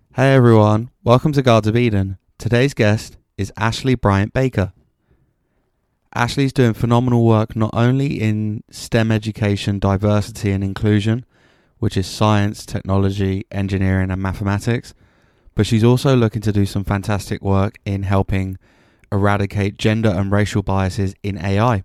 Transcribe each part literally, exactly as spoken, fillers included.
Hey everyone, welcome to Guards of Eden. Today's guest is Ashley Bryant Baker. Ashley's doing phenomenal work not only in STEM education, diversity and inclusion, which is science, technology, engineering and mathematics, but she's also looking to do some fantastic work in helping eradicate gender and racial biases in A I.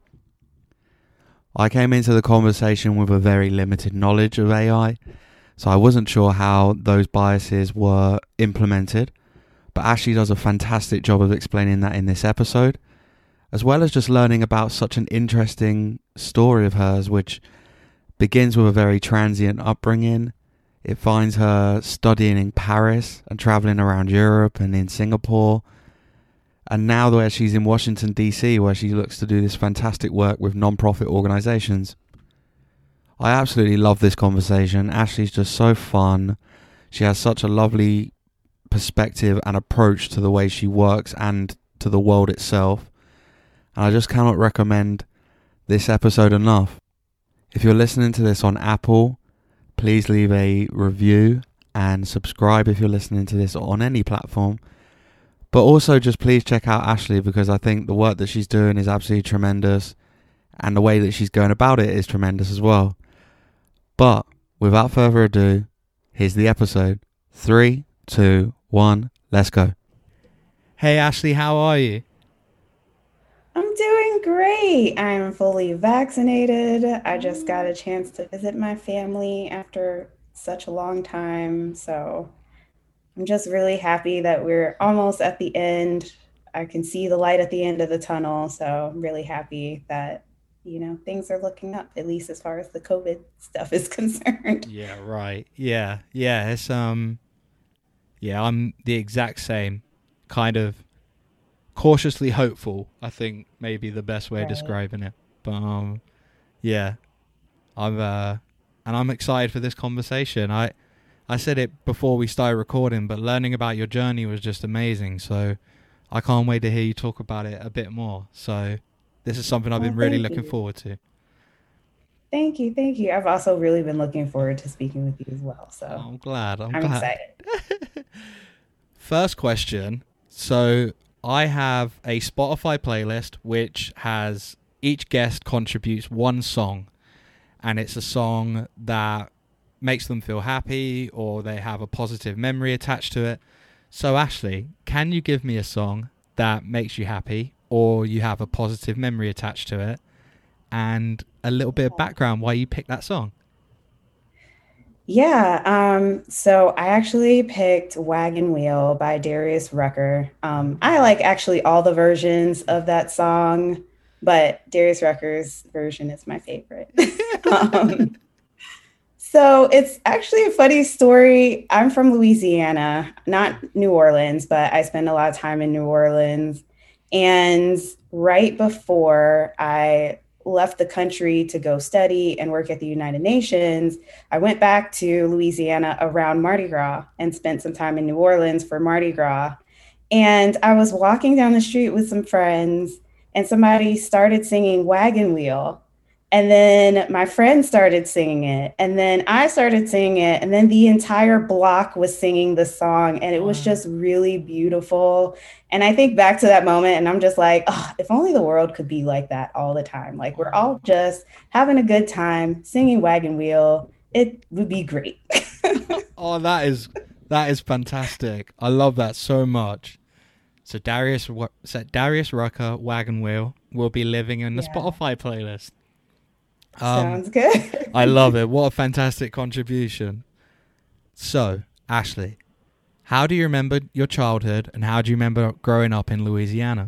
I came into the conversation with a very limited knowledge of A I, so I wasn't sure how those biases were implemented, but Ashley does a fantastic job of explaining that in this episode, as well as just learning about such an interesting story of hers, which begins with a very transient upbringing. It finds her studying in Paris and traveling around Europe and in Singapore, and now where she's in Washington, D C, where she looks to do this fantastic work with non-profit organizations. I absolutely love this conversation. Ashley's just so fun. She has such a lovely perspective and approach to the way she works and to the world itself. And I just cannot recommend this episode enough. If you're listening to this on Apple, please leave a review and subscribe if you're listening to this on any platform. But also just please check out Ashley, because I think the work that she's doing is absolutely tremendous. And the way that she's going about it is tremendous as well. But without further ado, here's the episode. Three, two, one, let's go. Hey Ashley, how are you? I'm doing great. I'm fully vaccinated. I just got a chance to visit my family after such a long time. So I'm just really happy that we're almost at the end. I can see the light at the end of the tunnel. So I'm really happy that, you know, things are looking up, at least as far as the COVID stuff is concerned. Yeah, right. Yeah, yeah. It's um, yeah. I'm the exact same, kind of cautiously hopeful. I think maybe the best way of Right. describing it. But um, yeah, I'm uh, and I'm excited for this conversation. I I said it before we started recording, but learning about your journey was just amazing. So I can't wait to hear you talk about it a bit more. So this is something I've Well, been really thank looking you. forward to. Thank you. Thank you. I've also really been looking forward to speaking with you as well. Oh, So I'm glad. I'm I'm glad. excited. First question. So I have a Spotify playlist which has each guest contributes one song, and it's a song that makes them feel happy or they have a positive memory attached to it. So Ashley, can you give me a song that makes you happy or you have a positive memory attached to it, and a little bit of background why you picked that song? Yeah, um, so I actually picked Wagon Wheel by Darius Rucker. Um, I like actually all the versions of that song, but Darius Rucker's version is my favorite. um, so it's actually a funny story. I'm from Louisiana, not New Orleans, but I spend a lot of time in New Orleans. And right before I left the country to go study and work at the United Nations, I went back to Louisiana around Mardi Gras and spent some time in New Orleans for Mardi Gras. And I was walking down the street with some friends, and somebody started singing Wagon Wheel. And then my friend started singing it. And then I started singing it. And then the entire block was singing the song. And it was Wow. just really beautiful. And I think back to that moment and I'm just like, oh, if only the world could be like that all the time. Like we're Oh. all just having a good time singing Wagon Wheel. It would be great. Oh, that is that is fantastic. I love that so much. So Darius so Darius Rucker Wagon Wheel will be living in the Yeah, Spotify playlist. Um, sounds good. I love it. What a fantastic contribution. So, Ashley, how do you remember your childhood and how do you remember growing up in Louisiana?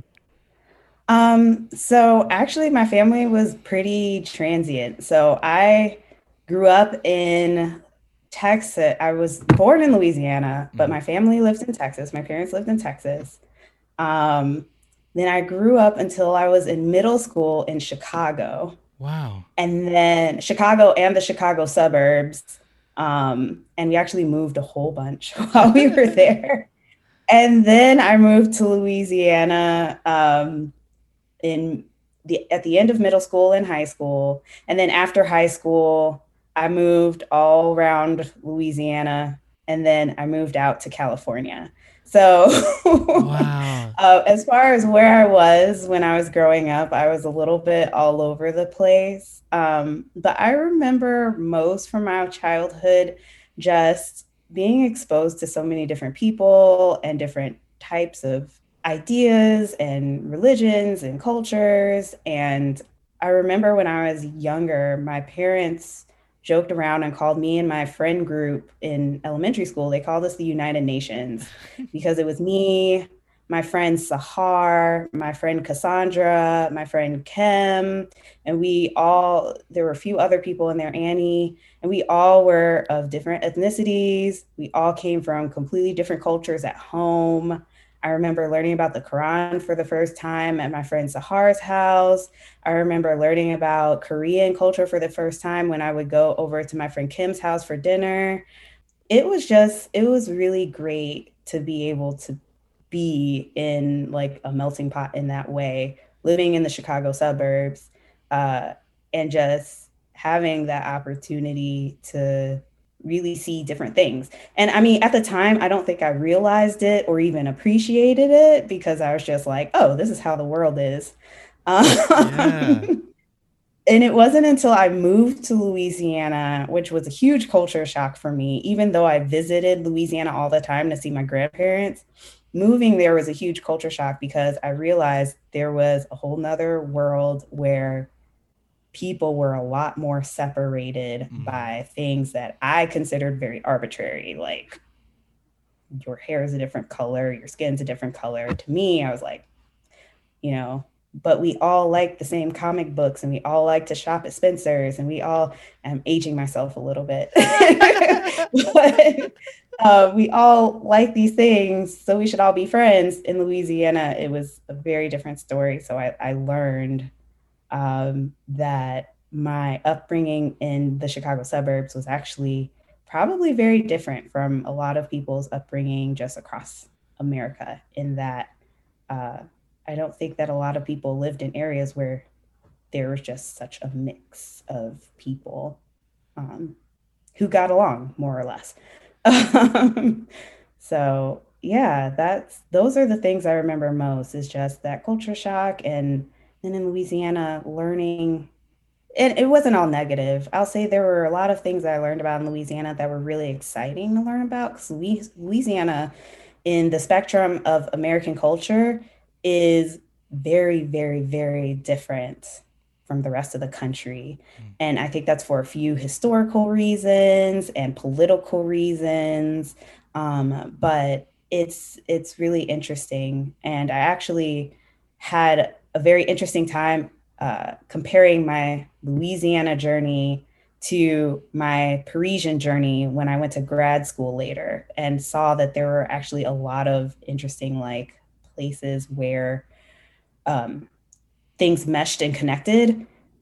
Um, so actually my family was pretty transient. So I grew up in Texas. I was born in Louisiana, but Mhm. my family lived in Texas. My parents lived in Texas. Um, then I grew up until I was in middle school in Chicago, Wow. and then Chicago and the Chicago suburbs. Um, and we actually moved a whole bunch while we were there. And then I moved to Louisiana. Um, in the at the end of middle school and high school. And then after high school, I moved all around Louisiana and then I moved out to California. So Wow. uh, as far as where I was when I was growing up, I was a little bit all over the place. Um, but I remember most from my childhood just being exposed to so many different people and different types of ideas and religions and cultures. And I remember when I was younger, my parents joked around and called me and my friend group in elementary school, they called us the United Nations because it was me, my friend Sahar, my friend Cassandra, my friend Kim, and we all, there were a few other people in there, Annie, and we all were of different ethnicities. We all came from completely different cultures at home. I remember learning about the Quran for the first time at my friend Sahar's house. I remember learning about Korean culture for the first time when I would go over to my friend Kim's house for dinner. It was just, it was really great to be able to be in like a melting pot in that way, living in the Chicago suburbs, uh, and just having that opportunity to really see different things. And I mean, at the time, I don't think I realized it or even appreciated it because I was just like, oh, this is how the world is. Um, Yeah. And it wasn't until I moved to Louisiana, which was a huge culture shock for me, even though I visited Louisiana all the time to see my grandparents. Moving there was a huge culture shock because I realized there was a whole nother world where people were a lot more separated Mm. by things that I considered very arbitrary, like your hair is a different color, your skin's a different color. To me, I was like, you know, but we all like the same comic books and we all like to shop at Spencer's and we all, I'm aging myself a little bit, but uh, we all like these things. So we should all be friends. In Louisiana, it was a very different story. So I, I learned um, that my upbringing in the Chicago suburbs was actually probably very different from a lot of people's upbringing just across America, in that uh, I don't think that a lot of people lived in areas where there was just such a mix of people um, who got along more or less. Um, so yeah, that's those are the things I remember most, is just that culture shock, and then in Louisiana learning, and it wasn't all negative. I'll say there were a lot of things that I learned about in Louisiana that were really exciting to learn about, because Louisiana in the spectrum of American culture is very, very, very different from the rest of the country. Mm. And I think that's for a few historical reasons and political reasons. Um, but it's it's really interesting. And I actually had a very interesting time uh, comparing my Louisiana journey to my Parisian journey when I went to grad school later, and saw that there were actually a lot of interesting like places where um, things meshed and connected,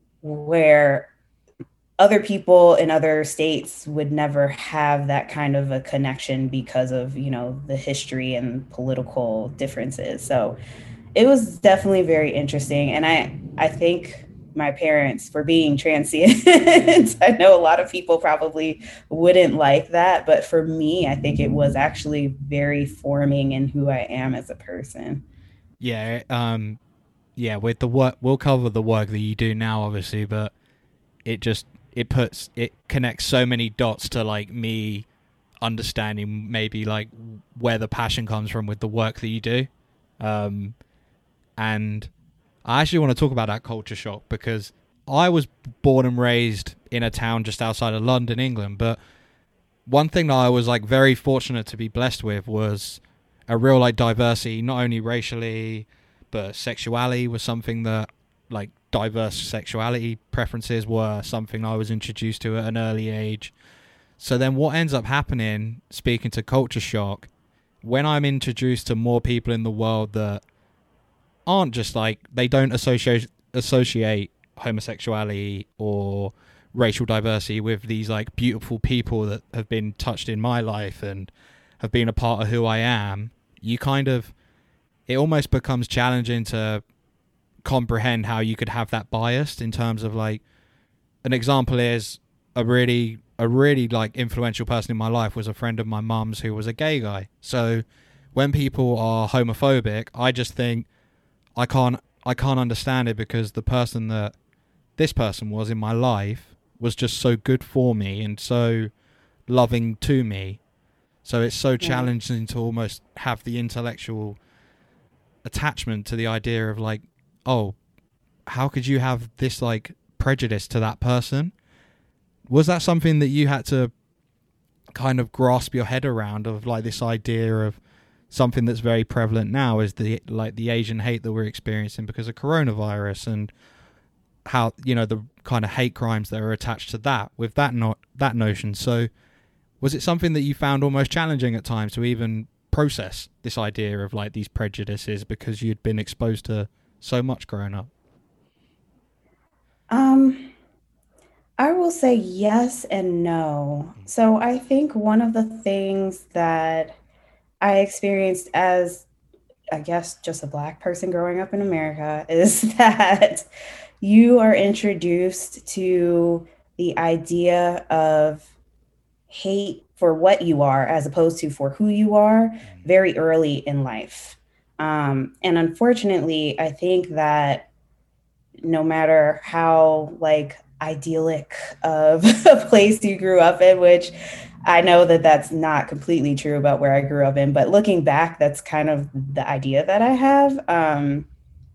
where other people in other states would never have that kind of a connection because of, you know, the history and political differences. So it was definitely very interesting. And I, I think my parents, for being transient, I know a lot of people probably wouldn't like that, but for me, I think it was actually very forming in who I am as a person. Yeah. Um, yeah. With the work, we'll cover the work that you do now, obviously, but it just, it puts, it connects so many dots to like me understanding maybe like where the passion comes from with the work that you do. Um, and I actually want to talk about that culture shock, because I was born and raised in a town just outside of London, England. But one thing that I was like very fortunate to be blessed with was a real like diversity, not only racially, but sexuality was something that like diverse sexuality preferences were something I was introduced to at an early age. So then what ends up happening, speaking to culture shock, when I'm introduced to more people in the world that aren't just like, they don't associate associate homosexuality or racial diversity with these like beautiful people that have been touched in my life and have been a part of who I am, you kind of, it almost becomes challenging to comprehend how you could have that bias in terms of like, an example is a really a really like influential person in my life was a friend of my mum's who was a gay guy. So when people are homophobic, I just think I can't I can't understand it, because the person that this person was in my life was just so good for me and so loving to me. So it's so challenging to almost have the intellectual attachment to the idea of like, oh, how could you have this like prejudice to that person? Was that something that you had to kind of grasp your head around, of like this idea of something that's very prevalent now is the like the Asian hate that we're experiencing because of coronavirus, and how, you know, the kind of hate crimes that are attached to that with that not that notion. So was it something that you found almost challenging at times to even process this idea of like these prejudices because you'd been exposed to so much growing up? Um, I will say yes and no. So I think one of the things that I experienced as, I guess, just a Black person growing up in America is that you are introduced to the idea of hate for what you are as opposed to for who you are very early in life. Um, and unfortunately, I think that no matter how like idyllic of a place you grew up in, which I know that that's not completely true about where I grew up in, but looking back, that's kind of the idea that I have, um,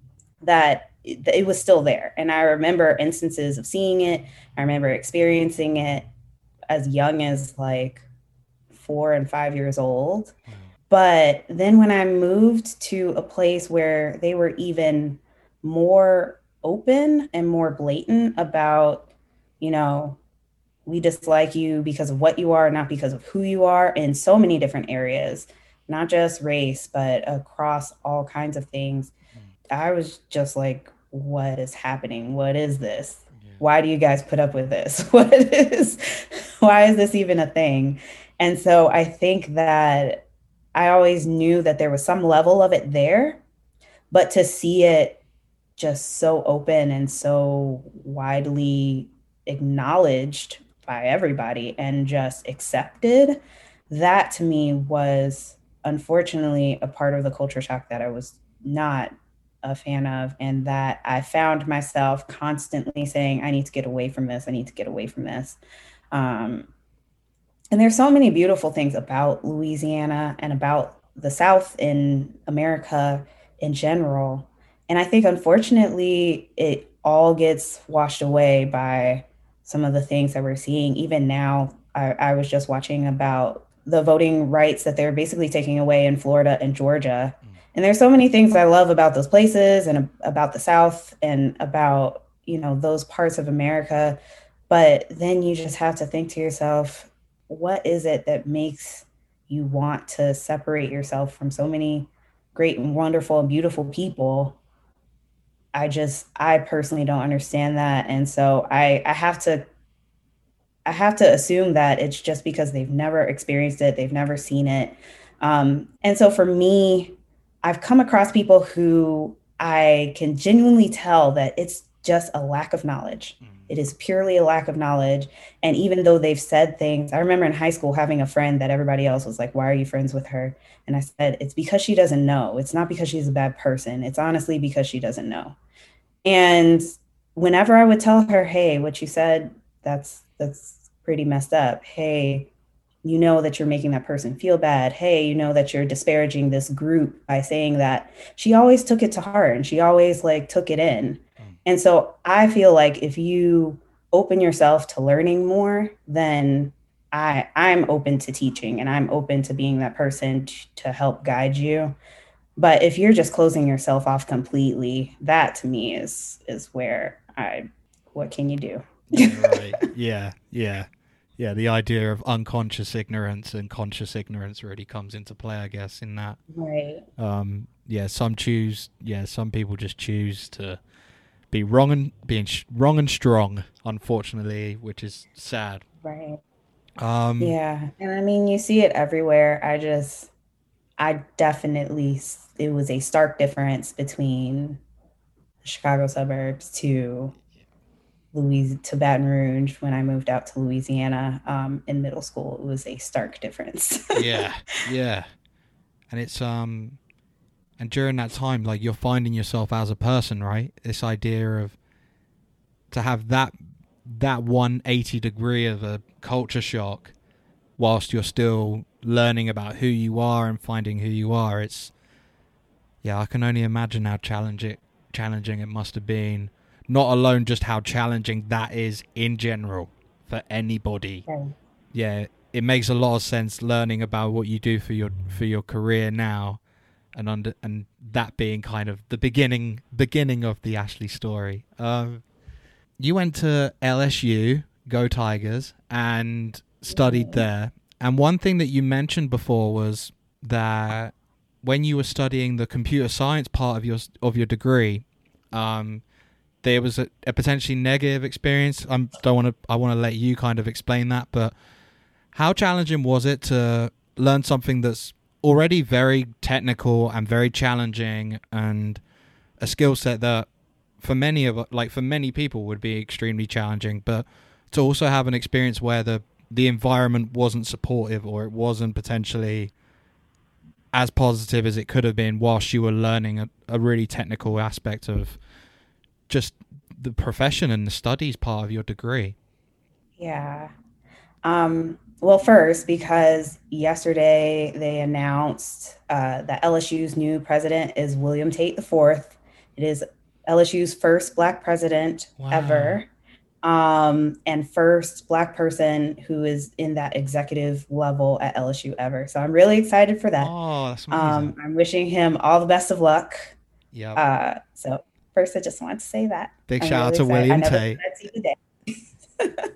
that it, it was still there. And I remember instances of seeing it. I remember experiencing it as young as like four and five years old. But then when I moved to a place where they were even more open and more blatant about, you know, we dislike you because of what you are, not because of who you are, in so many different areas, not just race, but across all kinds of things. I was just like, what is happening? What is this? Yeah. Why do you guys put up with this? What is, why is this even a thing? And so I think that I always knew that there was some level of it there, but to see it just so open and so widely acknowledged by everybody and just accepted, that to me was unfortunately a part of the culture shock that I was not a fan of, and that I found myself constantly saying, I need to get away from this. I need to get away from this. Um, and there's so many beautiful things about Louisiana and about the South in America in general. And I think, unfortunately, it all gets washed away by some of the things that we're seeing. Even now, I, I was just watching about the voting rights that they're basically taking away in Florida and Georgia. Mm. And there's so many things I love about those places and about the South and about, you know, those parts of America. But then you just have to think to yourself, what is it that makes you want to separate yourself from so many great and wonderful and beautiful people? I just, I personally don't understand that. And so I, I have to, I have to assume that it's just because they've never experienced it. They've never seen it. Um, and so for me, I've come across people who I can genuinely tell that it's just a lack of knowledge. Mm. It is purely a lack of knowledge. And even though they've said things, I remember in high school having a friend that everybody else was like, why are you friends with her? And I said, it's because she doesn't know. It's not because she's a bad person. It's honestly because she doesn't know. And whenever I would tell her, hey, what you said, that's that's pretty messed up. Hey, you know that you're making that person feel bad. Hey, you know that you're disparaging this group by saying that. She always took it to heart and she always like took it in. Mm. And so I feel like if you open yourself to learning more, then I I'm open to teaching and I'm open to being that person t- to help guide you. But if you're just closing yourself off completely, that to me is is where I, what can you do? Yeah, right. Yeah, yeah. Yeah, the idea of unconscious ignorance and conscious ignorance really comes into play, I guess, in that. Right. Um, yeah, some choose, yeah, some people just choose to be wrong and being sh- wrong and strong, unfortunately, which is sad. Right. Um, yeah. And I mean, you see it everywhere. I just, I definitely, it was a stark difference between the Chicago suburbs to Louis to Baton Rouge when I moved out to Louisiana um, in middle school. It was a stark difference. Yeah, yeah. And it's um and during that time, like, you're finding yourself as a person, right? This idea of to have that that one hundred eighty degree of a culture shock whilst you're still learning about who you are and finding who you are. It's yeah, I can only imagine how challenging challenging it must have been. Not alone just how challenging that is in general for anybody. Okay. Yeah, it makes a lot of sense learning about what you do for your for your career now, and under and that being kind of the beginning beginning of the Ashley story. Um, you went to L S U, go Tigers, and studied there. And one thing that you mentioned before was that when you were studying the computer science part of your of your degree, um, there was a, a potentially negative experience. I don't want to. I want to let you kind of explain that. But how challenging was it to learn something that's already very technical and very challenging, and a skill set that for many of like for many people would be extremely challenging, but to also have an experience where the the environment wasn't supportive, or it wasn't potentially as positive as it could have been whilst you were learning a, a really technical aspect of just the profession and the studies part of your degree. Yeah. Um, well, first, because yesterday they announced uh, that L S U's new president is William Tate the Fourth. It is L S U's first Black president Wow. ever, um, and first Black person who is in that executive level at L S U ever. So I'm really excited for that. Oh, that's amazing. Um, I'm wishing him all the best of luck. Yeah. Uh, so first, I just wanted to say that. Big I'm shout out really to excited. I William never Tate. thought I'd see the day.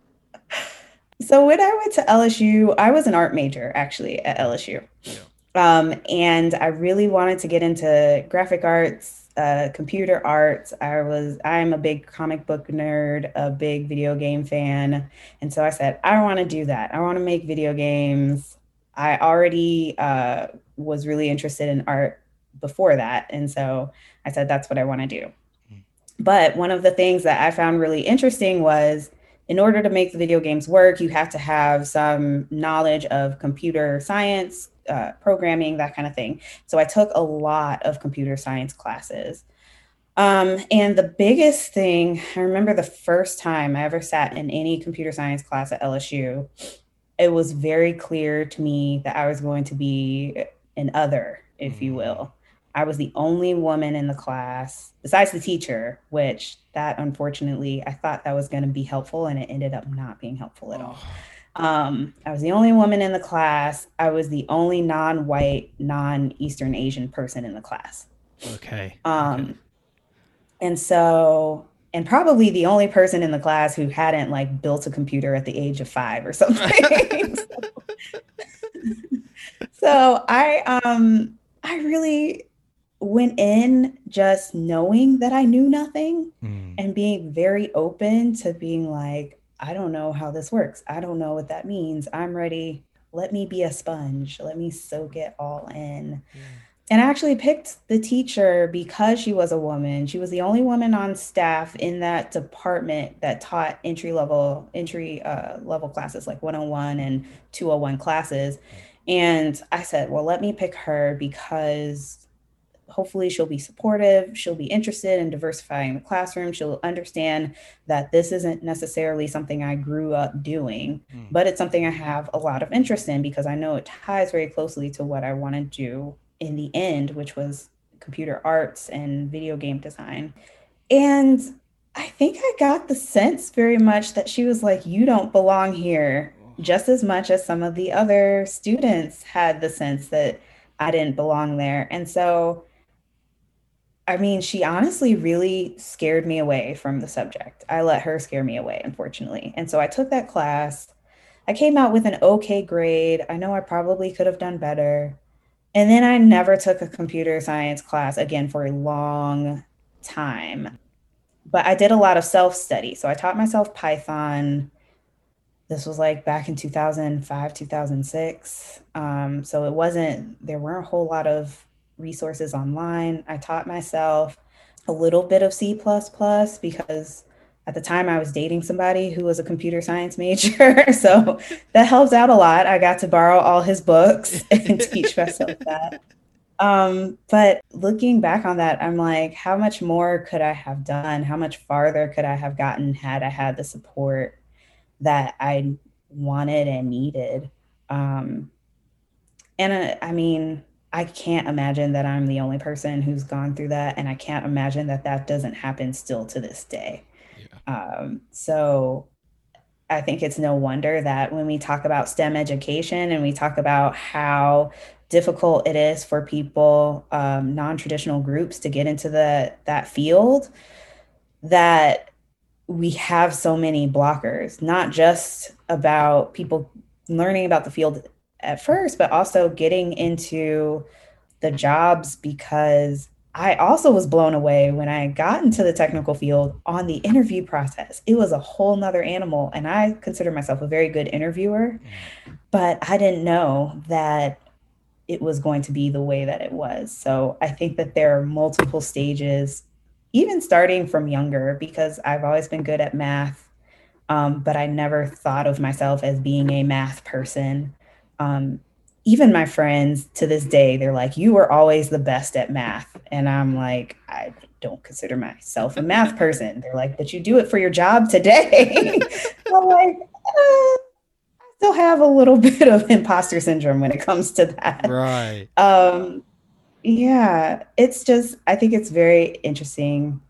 So when I went to L S U, I was an art major actually at L S U. Yeah. Um, and I really wanted to get into graphic arts, uh, computer arts. I was, I'm a big comic book nerd, a big video game fan. And so I said, I want to do that. I want to make video games. I already uh, was really interested in art before that. And so I said, that's what I want to do. Mm. But one of the things that I found really interesting was, in order to make the video games work, you have to have some knowledge of computer science, uh, programming, that kind of thing. So I took a lot of computer science classes. Um, and the biggest thing, I remember the first time I ever sat in any computer science class at L S U, it was very clear to me that I was going to be an other, if you will. I was the only woman in the class, besides the teacher, which that unfortunately, I thought that was going to be helpful, and it ended up not being helpful at all. Um, I was the only woman in the class. I was the only non-white, non-Eastern Asian person in the class. Okay. Um, okay. And so, and probably the only person in the class who hadn't like built a computer at the age of five or something. so, so I, um, I really went in just knowing that I knew nothing Mm. and being very open to being like, I don't know how this works. I don't know what that means. I'm ready. Let me be a sponge. Let me soak it all in. Yeah. And I actually picked the teacher because she was a woman. She was the only woman on staff in that department that taught entry level, entry uh, level classes like one oh one and two oh one classes. And I said, well, let me pick her because hopefully she'll be supportive. She'll be interested in diversifying the classroom. She'll understand that this isn't necessarily something I grew up doing, mm. but it's something I have a lot of interest in because I know it ties very closely to what I want to do in the end, which was computer arts and video game design. And I think I got the sense very much that she was like, you don't belong here, just as much as some of the other students had the sense that I didn't belong there. And so I mean, she honestly really scared me away from the subject. I let her scare me away, unfortunately. And so I took that class. I came out with an okay grade. I know I probably could have done better. And then I never took a computer science class again for a long time. But I did a lot of self-study. So I taught myself Python. This was like back in two thousand five, two thousand six. Um, so it wasn't, there weren't a whole lot of resources online. I taught myself a little bit of C plus plus because at the time I was dating somebody who was a computer science major. So that helped out a lot. I got to borrow all his books and teach myself that. Um, but looking back on that, I'm like, how much more could I have done? How much farther could I have gotten had I had the support that I wanted and needed? Um, and uh, I mean, I can't imagine that I'm the only person who's gone through that. And I can't imagine that that doesn't happen still to this day. Yeah. Um, so I think it's no wonder that when we talk about STEM education and we talk about how difficult it is for people, um, non-traditional groups to get into the that field, that we have so many blockers, not just about people learning about the field at first, but also getting into the jobs, because I also was blown away when I got into the technical field on the interview process. It was a whole nother animal. And I consider myself a very good interviewer, but I didn't know that it was going to be the way that it was. So I think that there are multiple stages, even starting from younger, because I've always been good at math, um, but I never thought of myself as being a math person. Um, even my friends to this day, they're like, you were always the best at math. And I'm like, I don't consider myself a math person. They're like, but you do it for your job today. I'm like, uh, I still have a little bit of imposter syndrome when it comes to that. Right. Um, yeah, it's just, I think it's very interesting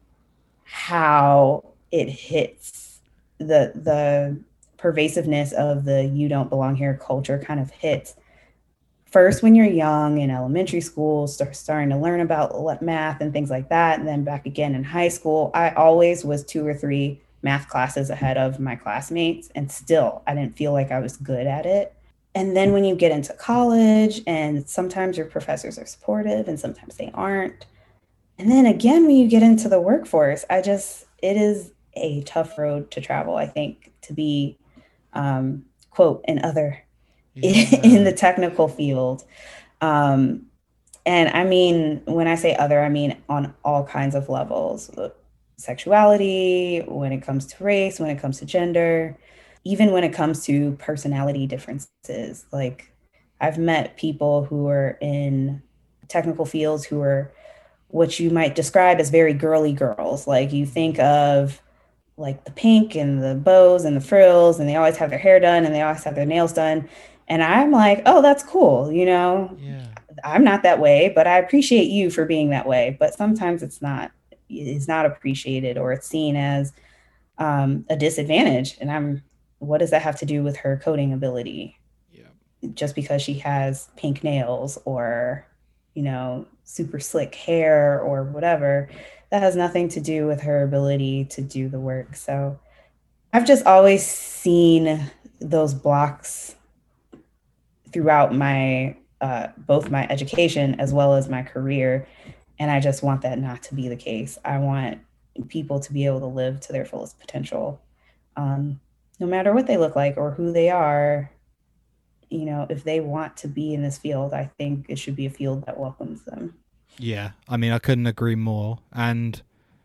how it hits the, the pervasiveness of the you don't belong here culture kind of hits first when you're young in elementary school, start starting to learn about math and things like that. And then back again in high school, I always was two or three math classes ahead of my classmates. And still, I didn't feel like I was good at it. And then when you get into college, and sometimes your professors are supportive and sometimes they aren't. And then again, when you get into the workforce, I just, it is a tough road to travel, I think, to be, um, quote, an other yeah. in the technical field. Um, and I mean, when I say other, I mean on all kinds of levels, sexuality, when it comes to race, when it comes to gender, even when it comes to personality differences. Like, I've met people who are in technical fields who are what you might describe as very girly girls. Like, you think of like the pink and the bows and the frills, and they always have their hair done and they always have their nails done. And I'm like, oh, that's cool. You know, yeah. I'm not that way, but I appreciate you for being that way. But sometimes it's not, it's not appreciated, or it's seen as um, a disadvantage. And I'm, what does that have to do with her coding ability? Yeah. Just because she has pink nails or, you know, super slick hair or whatever, that has nothing to do with her ability to do the work. So I've just always seen those blocks throughout my, uh, both my education as well as my career. And I just want that not to be the case. I want people to be able to live to their fullest potential, um, no matter what they look like or who they are. You know, if they want to be in this field, I think it should be a field that welcomes them. Yeah, I mean, I couldn't agree more. And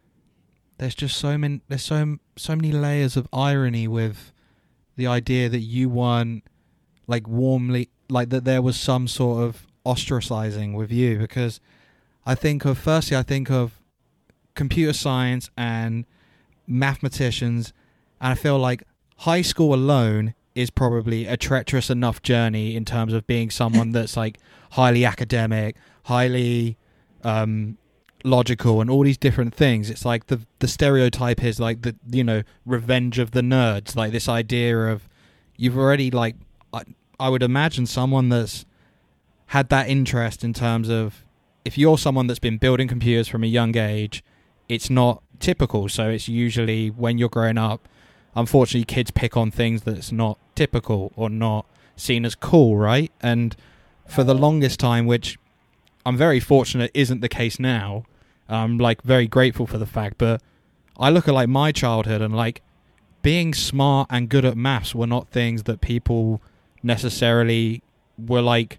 there's just so many, there's so so many layers of irony with the idea that you weren't like warmly, like that there was some sort of ostracizing with you. Because I think of, firstly, I think of computer science and mathematicians, and I feel like high school alone is probably a treacherous enough journey in terms of being someone that's like highly academic, highly um, logical, and all these different things. It's like the the stereotype is like the, you know, revenge of the nerds, like this idea of you've already like, I, I would imagine someone that's had that interest in terms of, if you're someone that's been building computers from a young age, it's not typical. So it's usually when you're growing up, unfortunately, kids pick on things that's not typical or not seen as cool, right? And for the longest time, which I'm very fortunate isn't the case now, I'm like very grateful for the fact, but I look at like my childhood and like being smart and good at maths were not things that people necessarily were like,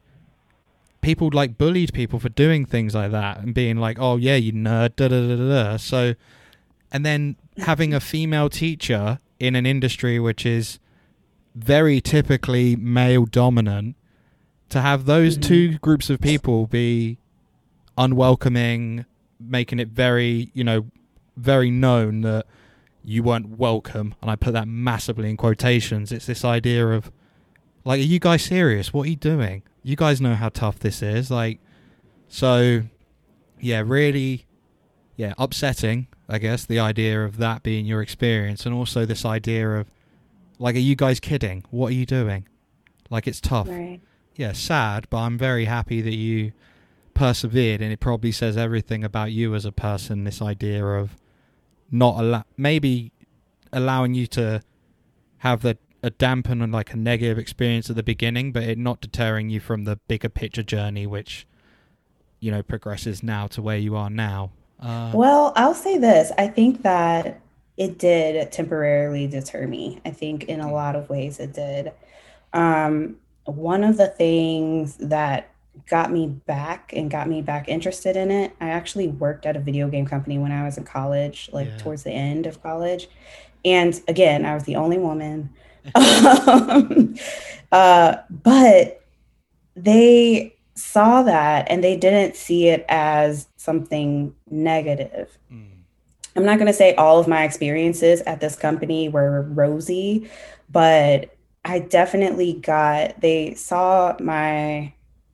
people like bullied people for doing things like that and being like, oh yeah, you nerd, da da da da. So, and then having a female teacher in an industry which is very typically male dominant, to have those mm-hmm. two groups of people be unwelcoming, making it very, you know, very known that you weren't welcome, and I put that massively in quotations. It's this idea of, like, are you guys serious? What are you doing? You guys know how tough this is. Like, so, yeah, really, yeah, upsetting, I guess, the idea of that being your experience, and also this idea of, like, are you guys kidding? What are you doing? Like, it's tough. Right. Yeah, sad, but I'm very happy that you persevered, and it probably says everything about you as a person, this idea of not allow, maybe allowing you to have the a dampen and like a negative experience at the beginning, but it not deterring you from the bigger picture journey, which, you know, progresses now to where you are now. Uh, well, I'll say this. I think that it did temporarily deter me. I think in a lot of ways it did. Um, one of the things that got me back and got me back interested in it, I actually worked at a video game company when I was in college, like yeah. towards the end of college. And again, I was the only woman. um, uh, but they saw that and they didn't see it as something negative. Mm. I'm not going to say all of my experiences at this company were rosy, but I definitely got, they saw my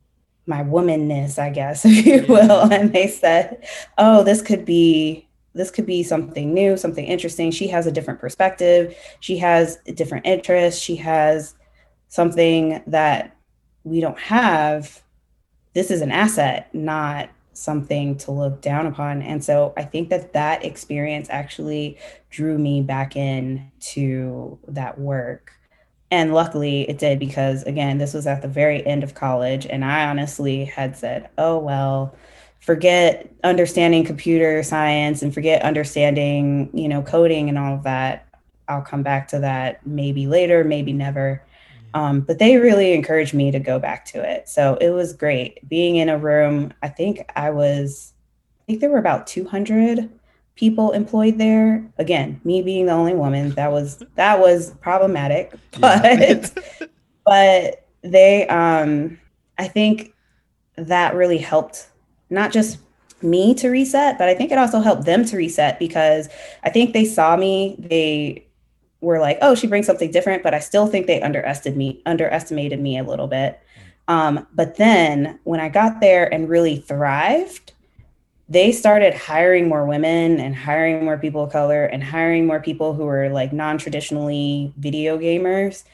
my womanness, I guess, if you will. And they said, oh, this could be, this could be something new, something interesting. She has a different perspective. She has a different interests. She has something that we don't have. This is an asset, not something to look down upon. And so I think that that experience actually drew me back in to that work. And luckily it did, because again, this was at the very end of college. And I honestly had said, oh, well, forget understanding computer science and forget understanding, you know, coding and all of that. I'll come back to that maybe later, maybe never. Um, but they really encouraged me to go back to it. So it was great being in a room. I think I was, I think there were about two hundred people employed there. Again, me being the only woman, that was that was problematic. But yeah. but they um I think that really helped not just me to reset, but I think it also helped them to reset, because I think they saw me, they were like, oh, she brings something different, but I still think they underestimated me, underestimated me a little bit. Um, but then when I got there and really thrived, they started hiring more women and hiring more people of color and hiring more people who were like non-traditionally video gamers.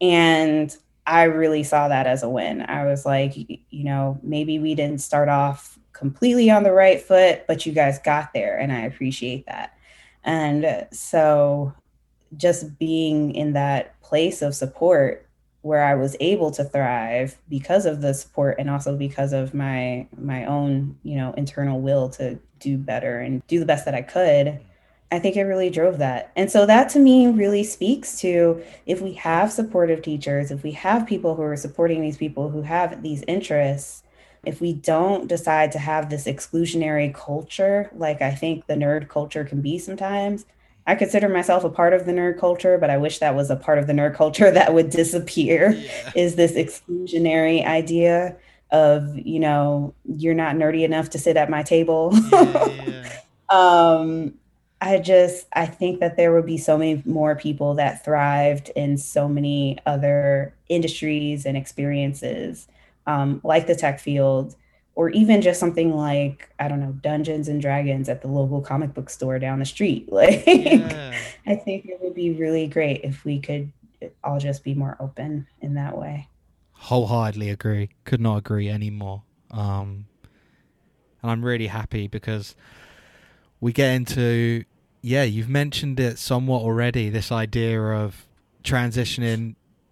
And I really saw that as a win. I was like, you know, maybe we didn't start off completely on the right foot, but you guys got there, and I appreciate that. And so just being in that place of support where I was able to thrive because of the support, and also because of my my own, you know, internal will to do better and do the best that I could, I think it really drove that. And so that to me really speaks to, if we have supportive teachers, if we have people who are supporting these people who have these interests, if we don't decide to have this exclusionary culture, like I think the nerd culture can be sometimes. I consider myself a part of the nerd culture, but I wish that was a part of the nerd culture that would disappear, yeah. is this exclusionary idea of, you know, you're not nerdy enough to sit at my table. Yeah, yeah. um, I just, I think that there would be so many more people that thrived in so many other industries and experiences, um, like the tech field, or even just something like, I don't know, Dungeons and Dragons at the local comic book store down the street. Like, yeah. I think it would be really great if we could all just be more open in that way. Wholeheartedly agree. Could not agree anymore. Um, and I'm really happy because we get into, yeah, you've mentioned it somewhat already, this idea of transitioning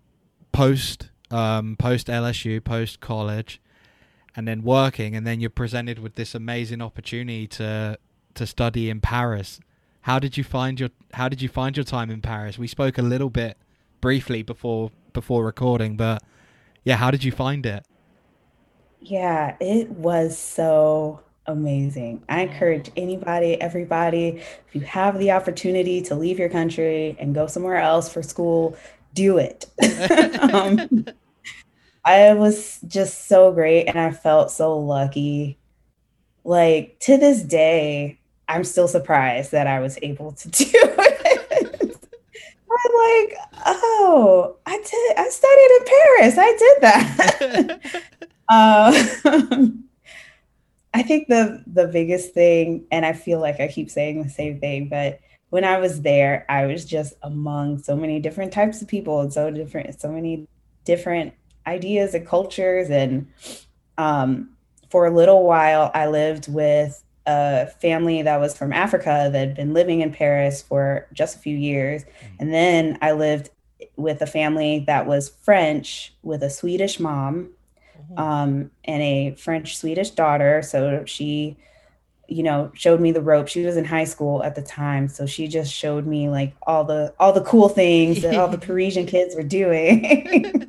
post, um, post L S U, post college, and then working, and then you're presented with this amazing opportunity to to study in Paris. How did you find your How did you find your time in Paris? We spoke a little bit briefly before before recording, but yeah, how did you find it? Yeah, it was so amazing. I encourage Oh. anybody, everybody, if you have the opportunity to leave your country and go somewhere else for school, do it. um, I was just so great and I felt so lucky. Like to this day, I'm still surprised that I was able to do it. I'm like, oh, I did, I studied in Paris. I did that. Um, I think the the biggest thing, and I feel like I keep saying the same thing, but when I was there, I was just among so many different types of people and so different, so many different ideas and cultures. And um, for a little while, I lived with a family that was from Africa that had been living in Paris for just a few years. Mm. And then I lived with a family that was French with a Swedish mom Oh. um, and a French Swedish daughter. So she, you know, showed me the rope. She was in high school at the time, so she just showed me like all the all the cool things that all the Parisian kids were doing.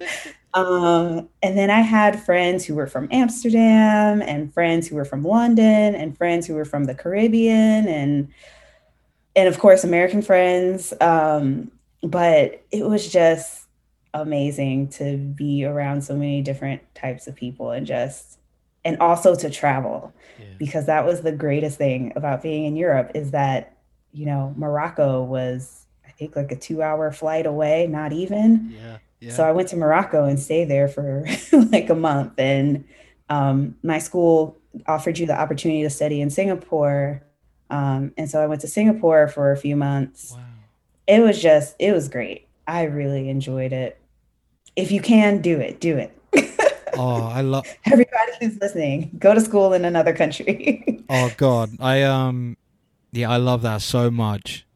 um, and then I had friends who were from Amsterdam, and friends who were from London, and friends who were from the Caribbean, and and of course American friends. Um, but it was just amazing to be around so many different types of people and just and also to travel Yeah. because that was the greatest thing about being in Europe is that you know Morocco was I think like a two hour flight away, not even. Yeah. So Yeah. I went to Morocco and stayed there for like a month and um, my school offered you the opportunity to study in Singapore. Um, and so I went to Singapore for a few months. Wow. It was just, it was great. I really enjoyed it. If you can do it, do it. Oh, I love. Everybody who's listening, go to school in another country. Oh God, I um, yeah, I love that so much,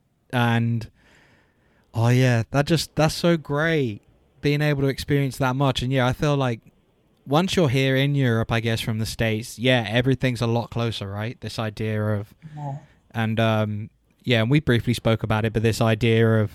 and oh yeah, that just that's so great being able to experience that much. And yeah, I feel like once you're here in Europe, I guess from the States, yeah, everything's a lot closer, right? This idea of Yeah. and um, yeah, and we briefly spoke about it, but this idea of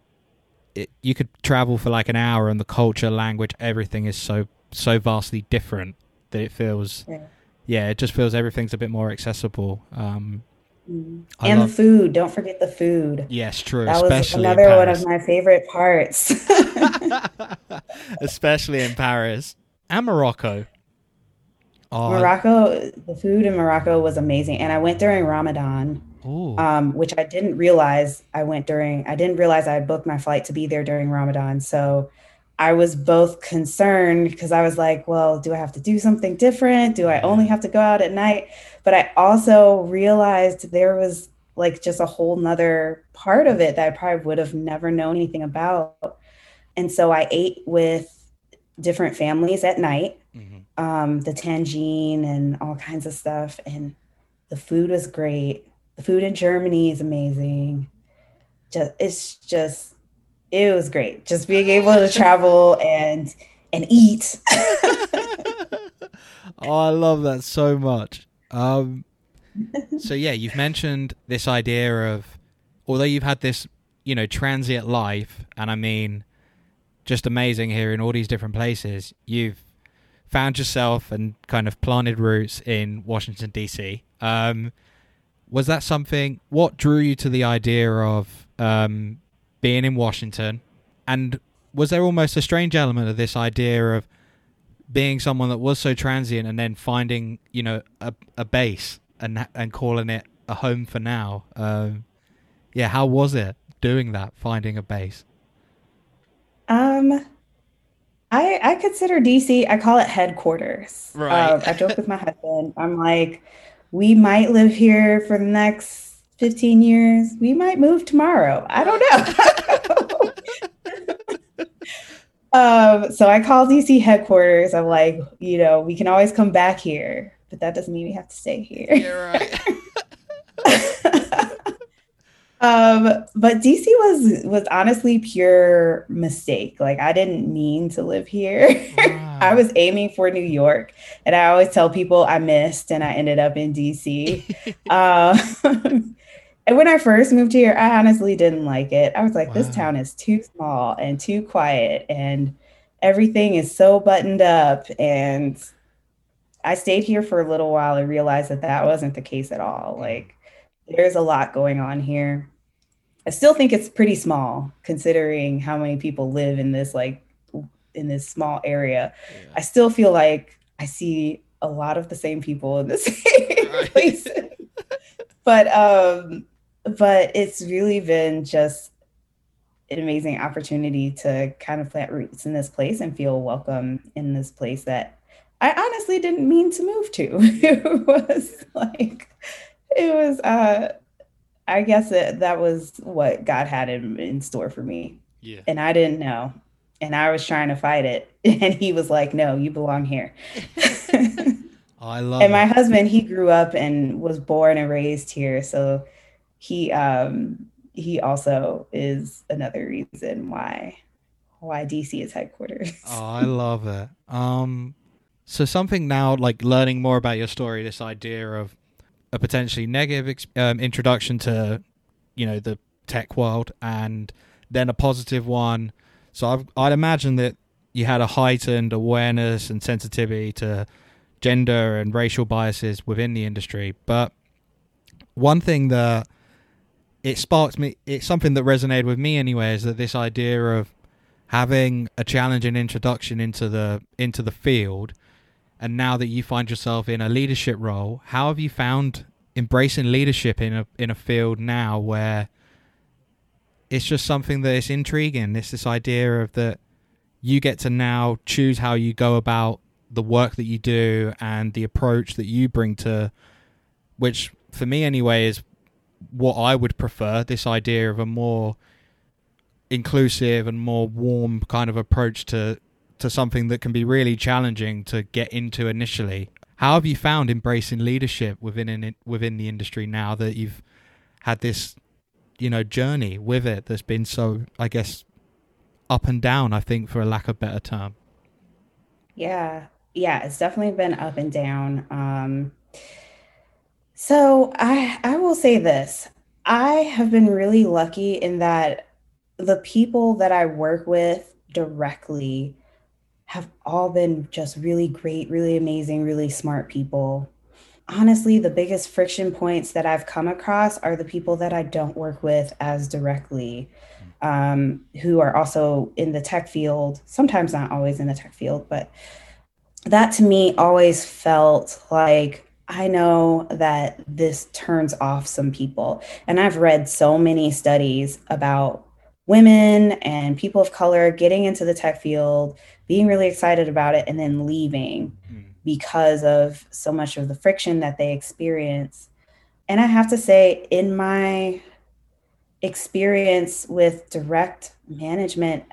it, you could travel for like an hour, and the culture, language, everything is so so vastly different that it feels. Yeah. Yeah, it just feels everything's a bit more accessible. Um, Mm. I And the love. food, don't forget the food. Yes, true, That was especially in another one of Paris. my favorite parts. Especially in Paris and Morocco. Oh, Morocco, the food in Morocco was amazing. And I went during Ramadan, oh, um, which I didn't realize I went during, I didn't realize I had booked my flight to be there during Ramadan. So I was both concerned because I was like, well, do I have to do something different? Do I only yeah, have to go out at night? But I also realized there was like just a whole nother part of it that I probably would have never known anything about. And so I ate with different families at night, hmm, um, the tangine and all kinds of stuff. And the food was great. The food in Germany is amazing. Just it's just it was great. Just being able to travel and and eat. oh, I love that so much. Um, so yeah, you've mentioned this idea of, although you've had this, you know, transient life, and I mean, just amazing here in all these different places. You've found yourself and kind of planted roots in Washington D C. Um, was that something? What drew you to the idea of um, being in Washington? And was there almost a strange element of this idea of being someone that was so transient and then finding, you know, a, a base and and calling it a home for now? Um, yeah, how was it doing that, finding a base? Um, I I consider D C, I call it headquarters. Right. Um, I joke with my husband. I'm like, we might live here for the next fifteen years. We might move tomorrow. I don't Right. know. Um, so I call D C headquarters. I'm like, you know, we can always come back here, but that doesn't mean we have to stay here. You're right. Um, but D C was was honestly pure mistake. Like I didn't mean to live here. I Wow. was aiming for New York, and I always tell people I missed and I ended up in D C. Uh, and when I first moved here, I honestly didn't like it. I was like, this Wow. town is too small and too quiet, and everything is so buttoned up. And I stayed here for a little while and realized that that wasn't the case at all. Like, there's a lot going on here. I still think it's pretty small considering how many people live in this like in this small area. Yeah. I still feel like I see a lot of the same people in the same right. places. But um but it's really been just an amazing opportunity to kind of plant roots in this place and feel welcome in this place that I honestly didn't mean to move to. It was like it was uh I guess it, that was what God had in, in store for me. Yeah. And I didn't know. And I was trying to fight it. And he was like, no, you belong here. I love and my it. husband, he grew up and was born and raised here. So he um, he also is another reason why why D C is headquarters. Oh, I love it. Um, so something now, like learning more about your story, this idea of a potentially negative um, introduction to, you know, the tech world, and then a positive one. So I've, I'd imagine that you had a heightened awareness and sensitivity to gender and racial biases within the industry. But one thing that it sparked me, it's something that resonated with me anyway, is that this idea of having a challenging introduction into the into the field. And now that you find yourself in a leadership role, how have you found embracing leadership in a in a field now where it's just something that is intriguing? It's this idea of that you get to now choose how you go about the work that you do and the approach that you bring to, which for me anyway is what I would prefer, this idea of a more inclusive and more warm kind of approach to to something that can be really challenging to get into initially. How have you found embracing leadership within an, within the industry now that you've had this, you know, journey with it that's been so, I guess, up and down, I think, for a lack of better term? Yeah, yeah, it's definitely been up and down. Um, so I I will say this. I have been really lucky in that the people that I work with directly have all been just really great, really amazing, really smart people. Honestly, the biggest friction points that I've come across are the people that I don't work with as directly, um, who are also in the tech field, sometimes not always in the tech field, but that to me always felt like I know that this turns off some people. And I've read so many studies about women and people of color getting into the tech field, being really excited about it, and then leaving mm. because of so much of the friction that they experience. And I have to say, in my experience with direct management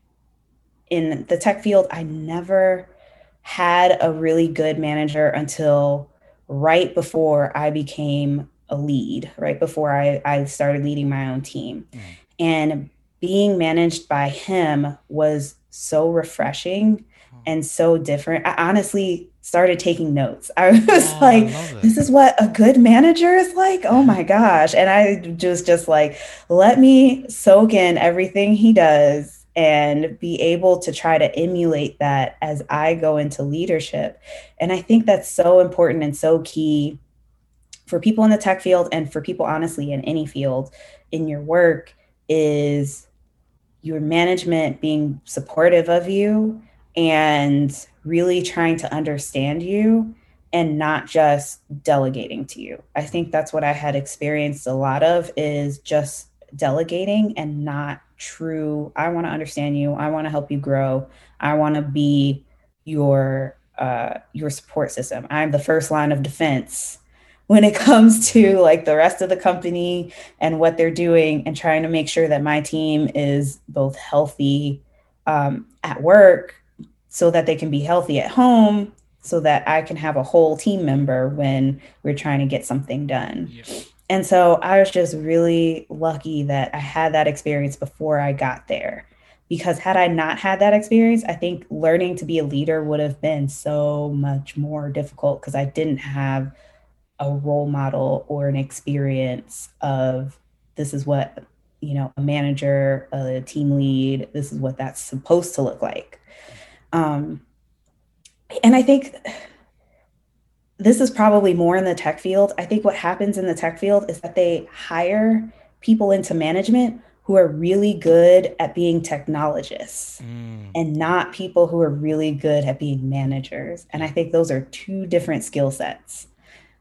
in the tech field, I never had a really good manager until right before I became a lead, right before I, I started leading my own team. Mm. And being managed by him was so refreshing and so different. I honestly started taking notes. I was oh, like, I this is what a good manager is like. Oh my gosh. And I was just like, let me soak in everything he does and be able to try to emulate that as I go into leadership. And I think that's so important and so key for people in the tech field, and for people, honestly, in any field in your work, is your management being supportive of you and really trying to understand you and not just delegating to you. I think that's what I had experienced a lot of, is just delegating and not true. I want to understand you. I want to help you grow. I want to be your uh, your support system. I'm the first line of defense when it comes to like the rest of the company and what they're doing, and trying to make sure that my team is both healthy um, at work so that they can be healthy at home, so that I can have a whole team member when we're trying to get something done. Yeah. And so I was just really lucky that I had that experience before I got there, because had I not had that experience, I think learning to be a leader would have been so much more difficult, because I didn't have a role model or an experience of, this is what, you know, a manager, a team lead, this is what that's supposed to look like. Um, and I think this is probably more in the tech field. I think what happens in the tech field is that they hire people into management who are really good at being technologists Mm. and not people who are really good at being managers. And I think those are two different skill sets.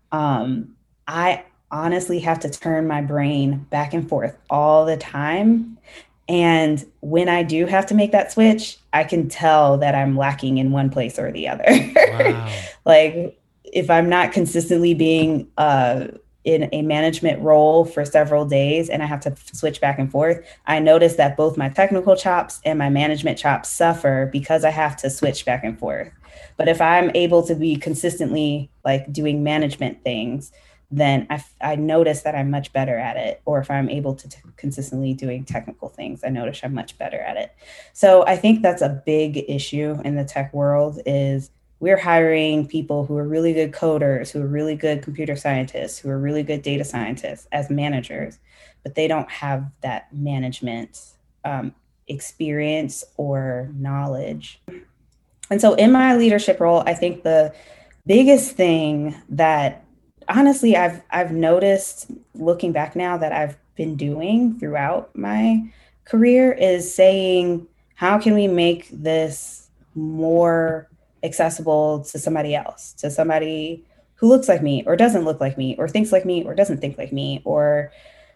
Um, I honestly have to turn my brain back and forth all the time. And when I do have to make that switch, I can tell that I'm lacking in one place or the other. Wow. Like if I'm not consistently being uh, in a management role for several days and I have to switch back and forth, I notice that both my technical chops and my management chops suffer because I have to switch back and forth. But if I'm able to be consistently like doing management things, then I, I notice that I'm much better at it. Or if I'm able to t- consistently doing technical things, I notice I'm much better at it. So I think that's a big issue in the tech world is we're hiring people who are really good coders, who are really good computer scientists, who are really good data scientists as managers, but they don't have that management um, experience or knowledge. And so in my leadership role, I think the biggest thing that honestly I've I've noticed looking back now that I've been doing throughout my career is saying, how can we make this more accessible to somebody else, to somebody who looks like me or doesn't look like me or thinks like me or doesn't think like me or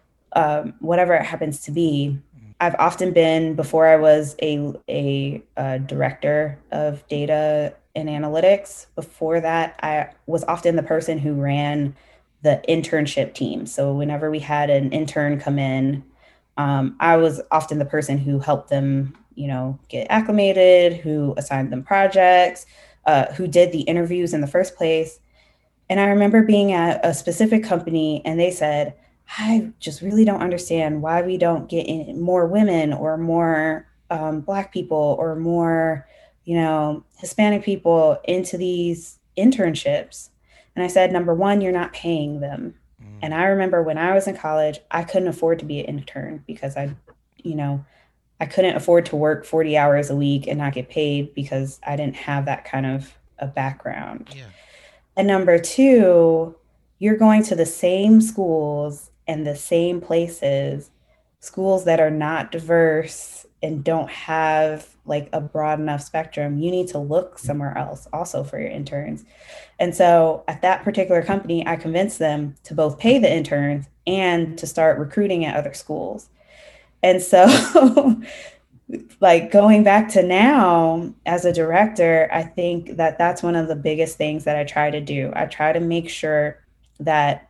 um, whatever it happens to be. I've often been, before I was a, a, a director of data and analytics, before that, I was often the person who ran the internship team. So whenever we had an intern come in, um, I was often the person who helped them, you know, get acclimated, who assigned them projects, uh, who did the interviews in the first place. And I remember being at a specific company and they said, I just really don't understand why we don't get in more women or more um, Black people or more, you know, Hispanic people into these internships. And I said, number one, you're not paying them. Mm. And I remember when I was in college, I couldn't afford to be an intern because I, you know, I couldn't afford to work forty hours a week and not get paid because I didn't have that kind of a background. Yeah. And number two, you're going to the same schools and the same places, schools that are not diverse and don't have like a broad enough spectrum. You need to look somewhere else also for your interns. And so at that particular company, I convinced them to both pay the interns and to start recruiting at other schools. And so like going back to now as a director, I think that that's one of the biggest things that I try to do. I try to make sure that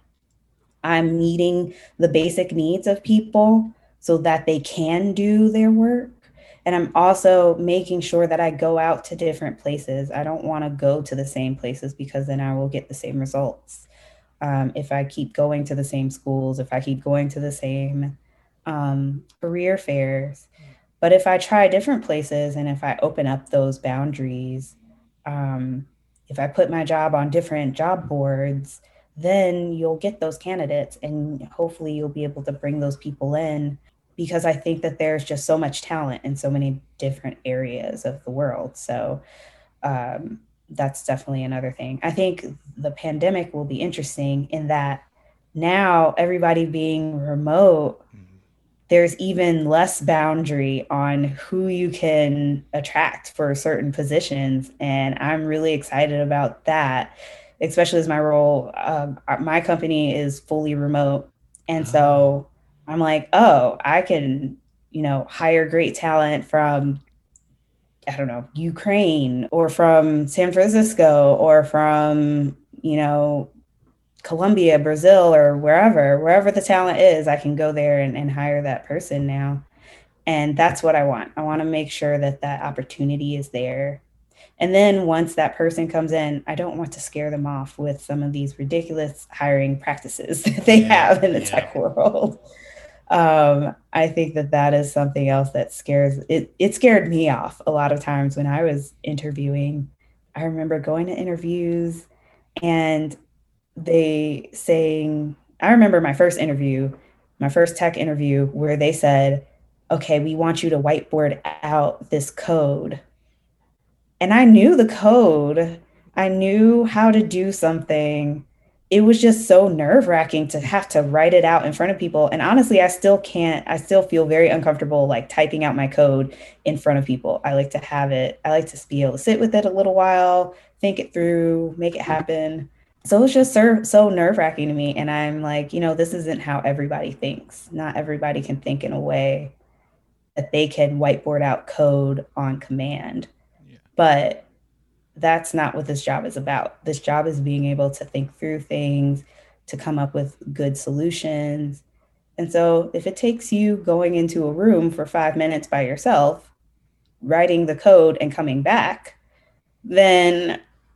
I'm meeting the basic needs of people so that they can do their work. And I'm also making sure that I go out to different places. I don't want to go to the same places because then I will get the same results. Um, if I keep going to the same schools, if I keep going to the same um, career fairs. But if I try different places and if I open up those boundaries, um, if I put my job on different job boards, then you'll get those candidates and hopefully you'll be able to bring those people in, because I think that there's just so much talent in so many different areas of the world. So um, that's definitely another thing. I think the pandemic will be interesting in that now everybody being remote, there's even less boundary on who you can attract for certain positions. And I'm really excited about that, especially as my role, uh, my company is fully remote. And so I'm like, oh, I can, you know, hire great talent from, I don't know, Ukraine or from San Francisco or from, you know, Colombia, Brazil, or wherever, wherever the talent is, I can go there and, and hire that person now. And that's what I want. I want to make sure that that opportunity is there. And then once that person comes in, I don't want to scare them off with some of these ridiculous hiring practices that they yeah, have in the yeah. tech world. Um, I think that that is something else that scares, it, it scared me off a lot of times when I was interviewing. I remember going to interviews and they saying, I remember my first interview, my first tech interview, where they said, okay, we want you to whiteboard out this code. And I knew the code, I knew how to do something. It was just so nerve wracking to have to write it out in front of people. And honestly, I still can't, I still feel very uncomfortable like typing out my code in front of people. I like to have it, I like to be able to sit with it a little while, think it through, make it happen. So it was just so, so nerve wracking to me. And I'm like, you know, this isn't how everybody thinks. Not everybody can think in a way that they can whiteboard out code on command. Yeah. But that's not what this job is about. This job is being able to think through things, to come up with good solutions. And so if it takes you going into a room for five minutes by yourself, writing the code and coming back, then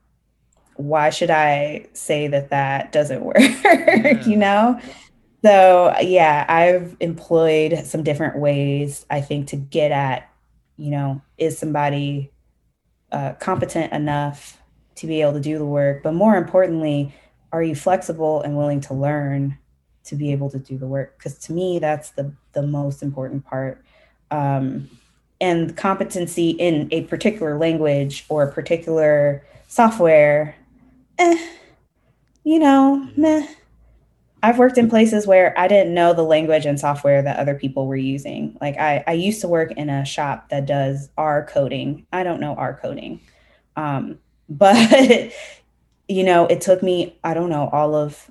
why should I say that that doesn't work? Yeah. You know? So yeah, I've employed some different ways, I think, to get at, you know, is somebody Uh, competent enough to be able to do the work, but more importantly, are you flexible and willing to learn to be able to do the work? Because to me, that's the the most important part. Um, and competency in a particular language or a particular software, eh, you know, meh. I've worked in places where I didn't know the language and software that other people were using. Like I, I used to work in a shop that does R coding. I don't know R coding. Um, but, you know, it took me, I don't know, all of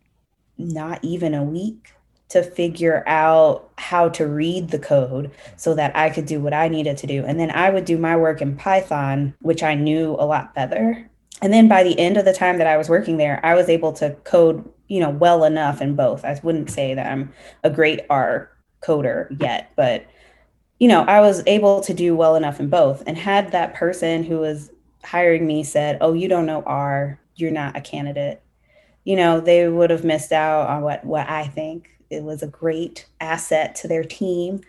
not even a week to figure out how to read the code so that I could do what I needed to do. And then I would do my work in Python, which I knew a lot better. And then by the end of the time that I was working there, I was able to code, you know, well enough in both. I wouldn't say that I'm a great R coder yet, but, you know, I was able to do well enough in both. And had that person who was hiring me said, oh, you don't know R, you're not a candidate, you know, they would have missed out on what, what I think it was a great asset to their team.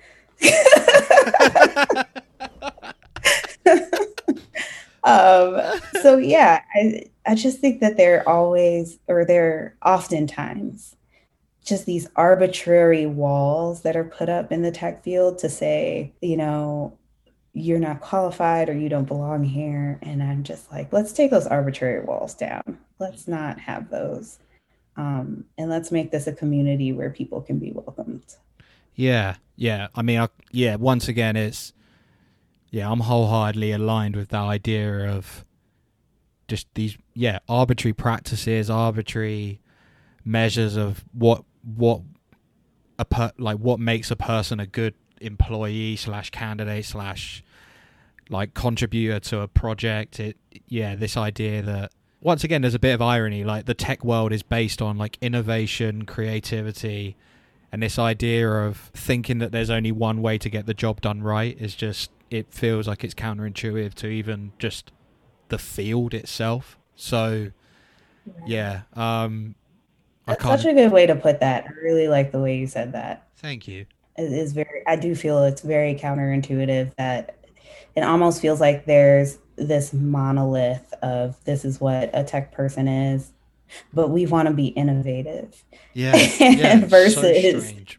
Um, so yeah, I, I just think that they're always, or they're oftentimes just these arbitrary walls that are put up in the tech field to say, you know, you're not qualified or you don't belong here. And I'm just like, let's take those arbitrary walls down. Let's not have those. Um, and let's make this a community where people can be welcomed. Yeah. Yeah. I mean, I, yeah, once again, it's, yeah, I'm wholeheartedly aligned with that idea of just these, yeah, arbitrary practices, arbitrary measures of what what a per, like what makes a person a good employee slash candidate slash like contributor to a project. It, yeah, this idea that once again there's a bit of irony. Like the tech world is based on like innovation, creativity, and this idea of thinking that there's only one way to get the job done right is just. It feels like it's counterintuitive to even just the field itself. So, yeah. Um, That's I can't... such a good way to put that. I really like the way you said that. Thank you. It is very, I do feel it's very counterintuitive that it almost feels like there's this monolith of this is what a tech person is, but we want to be innovative. Yeah. yeah versus. So strange.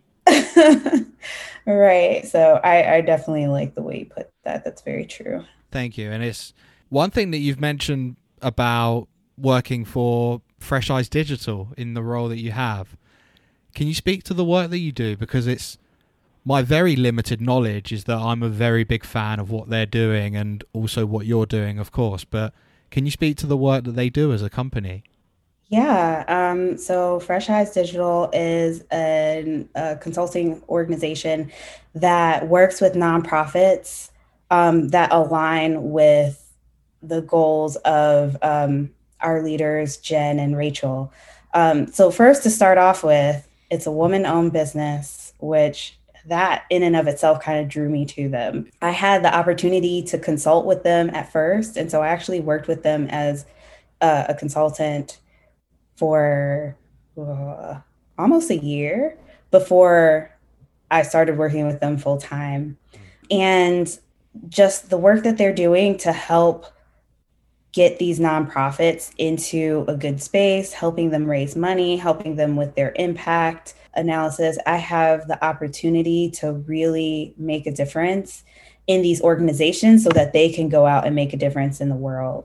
Right. So I, I definitely like the way you put that. That's very true. Thank you. And it's one thing that you've mentioned about working for Fresh Eyes Digital in the role that you have. Can you speak to the work that you do? Because it's my very limited knowledge is that I'm a very big fan of what they're doing and also what you're doing, of course. But can you speak to the work that they do as a company? Yeah. Um, so Fresh Eyes Digital is an, a consulting organization that works with nonprofits um, that align with the goals of um, our leaders, Jen and Rachel. Um, so first, to start off with, it's a woman-owned business, which that in and of itself kind of drew me to them. I had the opportunity to consult with them at first. And so I actually worked with them as a, a consultant for uh, almost a year before I started working with them full time. And just the work that they're doing to help get these nonprofits into a good space, helping them raise money, helping them with their impact analysis. I have the opportunity to really make a difference in these organizations so that they can go out and make a difference in the world.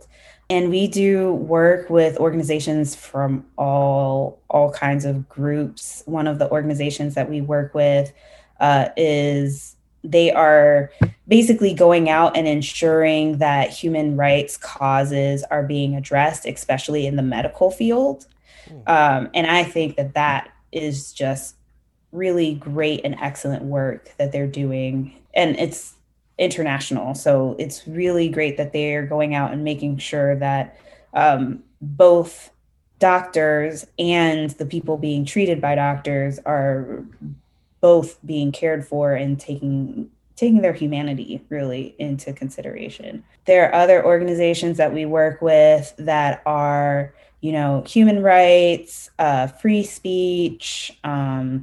And we do work with organizations from all all kinds of groups. One of the organizations that we work with uh, is they are basically going out and ensuring that human rights causes are being addressed, especially in the medical field. Um, and I think that that is just really great and excellent work that they're doing. And it's international. So it's really great that they're going out and making sure that um, both doctors and the people being treated by doctors are both being cared for and taking taking their humanity really into consideration. There are other organizations that we work with that are, you know, human rights, uh, free speech, um,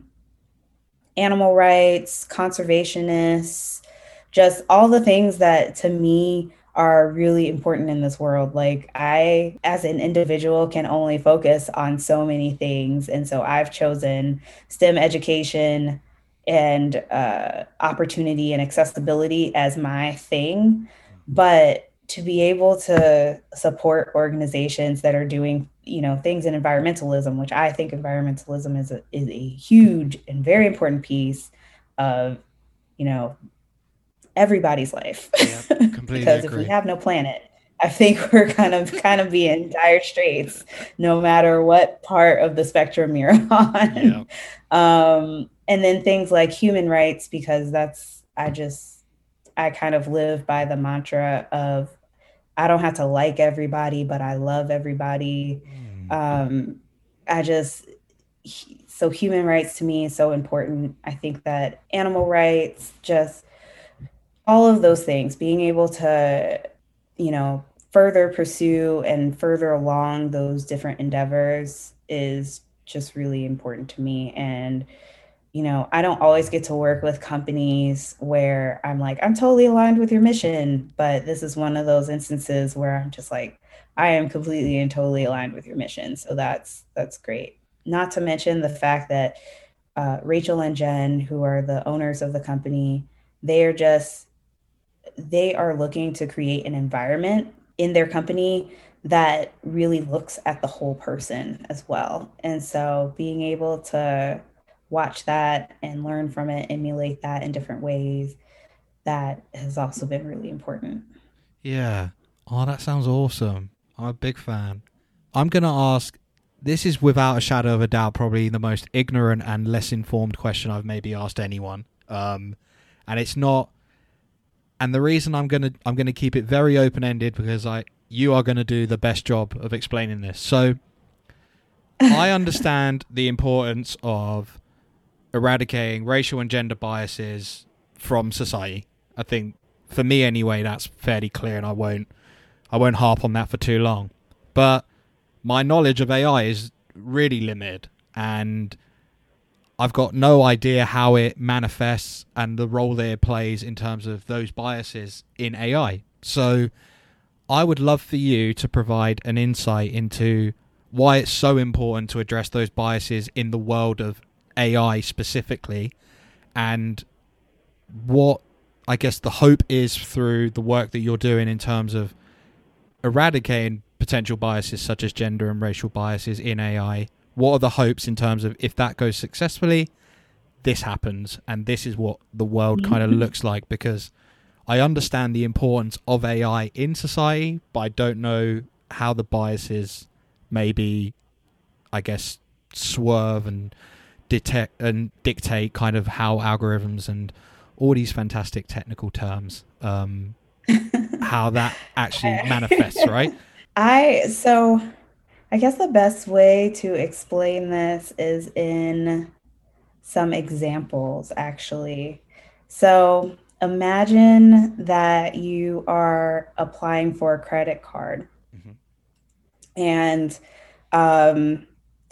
animal rights, conservationists, just all the things that to me are really important in this world. Like I, as an individual, can only focus on so many things. And so I've chosen STEM education and uh, opportunity and accessibility as my thing. But to be able to support organizations that are doing, you know, things in environmentalism, which I think environmentalism is a, is a huge and very important piece of, you know, everybody's life. Yeah, completely Because agree. if we have no planet, I think we're kind of kind of be in dire straits, no matter what part of the spectrum you're on. Yeah. Um, and then things like human rights, because that's, I just, I kind of live by the mantra of, I don't have to like everybody, but I love everybody. Um, I just, so human rights to me is so important. I think that animal rights, just all of those things, being able to, you know, further pursue and further along those different endeavors is just really important to me. And, you know, I don't always get to work with companies where I'm like, I'm totally aligned with your mission, but this is one of those instances where I'm just like, I am completely and totally aligned with your mission. So that's, that's great. Not to mention the fact that uh, Rachel and Jen, who are the owners of the company, they are just, they are looking to create an environment in their company that really looks at the whole person as well. And so being able to watch that and learn from it, emulate that in different ways, that has also been really important. Yeah. Oh, that sounds awesome. I'm a big fan. I'm going to ask, this is without a shadow of a doubt probably the most ignorant and less informed question I've maybe asked anyone. Um, and it's not, and the reason I'm going to I'm going to keep it very open-ended because I you are going to do the best job of explaining this. So I understand the importance of eradicating racial and gender biases from society. I think for me anyway, that's fairly clear, and I won't I won't harp on that for too long. But my knowledge of A I is really limited, and I've got no idea how it manifests and the role that it plays in terms of those biases in A I. So I would love for you to provide an insight into why it's so important to address those biases in the world of A I specifically, and what I guess the hope is through the work that you're doing in terms of eradicating potential biases such as gender and racial biases in A I. What are the hopes in terms of if that goes successfully, this happens, and this is what the world kind of looks like? Because I understand the importance of A I in society, but I don't know how the biases maybe, I guess, swerve and detect and dictate kind of how algorithms and all these fantastic technical terms, um, how that actually manifests, right? I, so I guess the best way to explain this is in some examples, actually. So imagine that you are applying for a credit card. Mm-hmm. And um,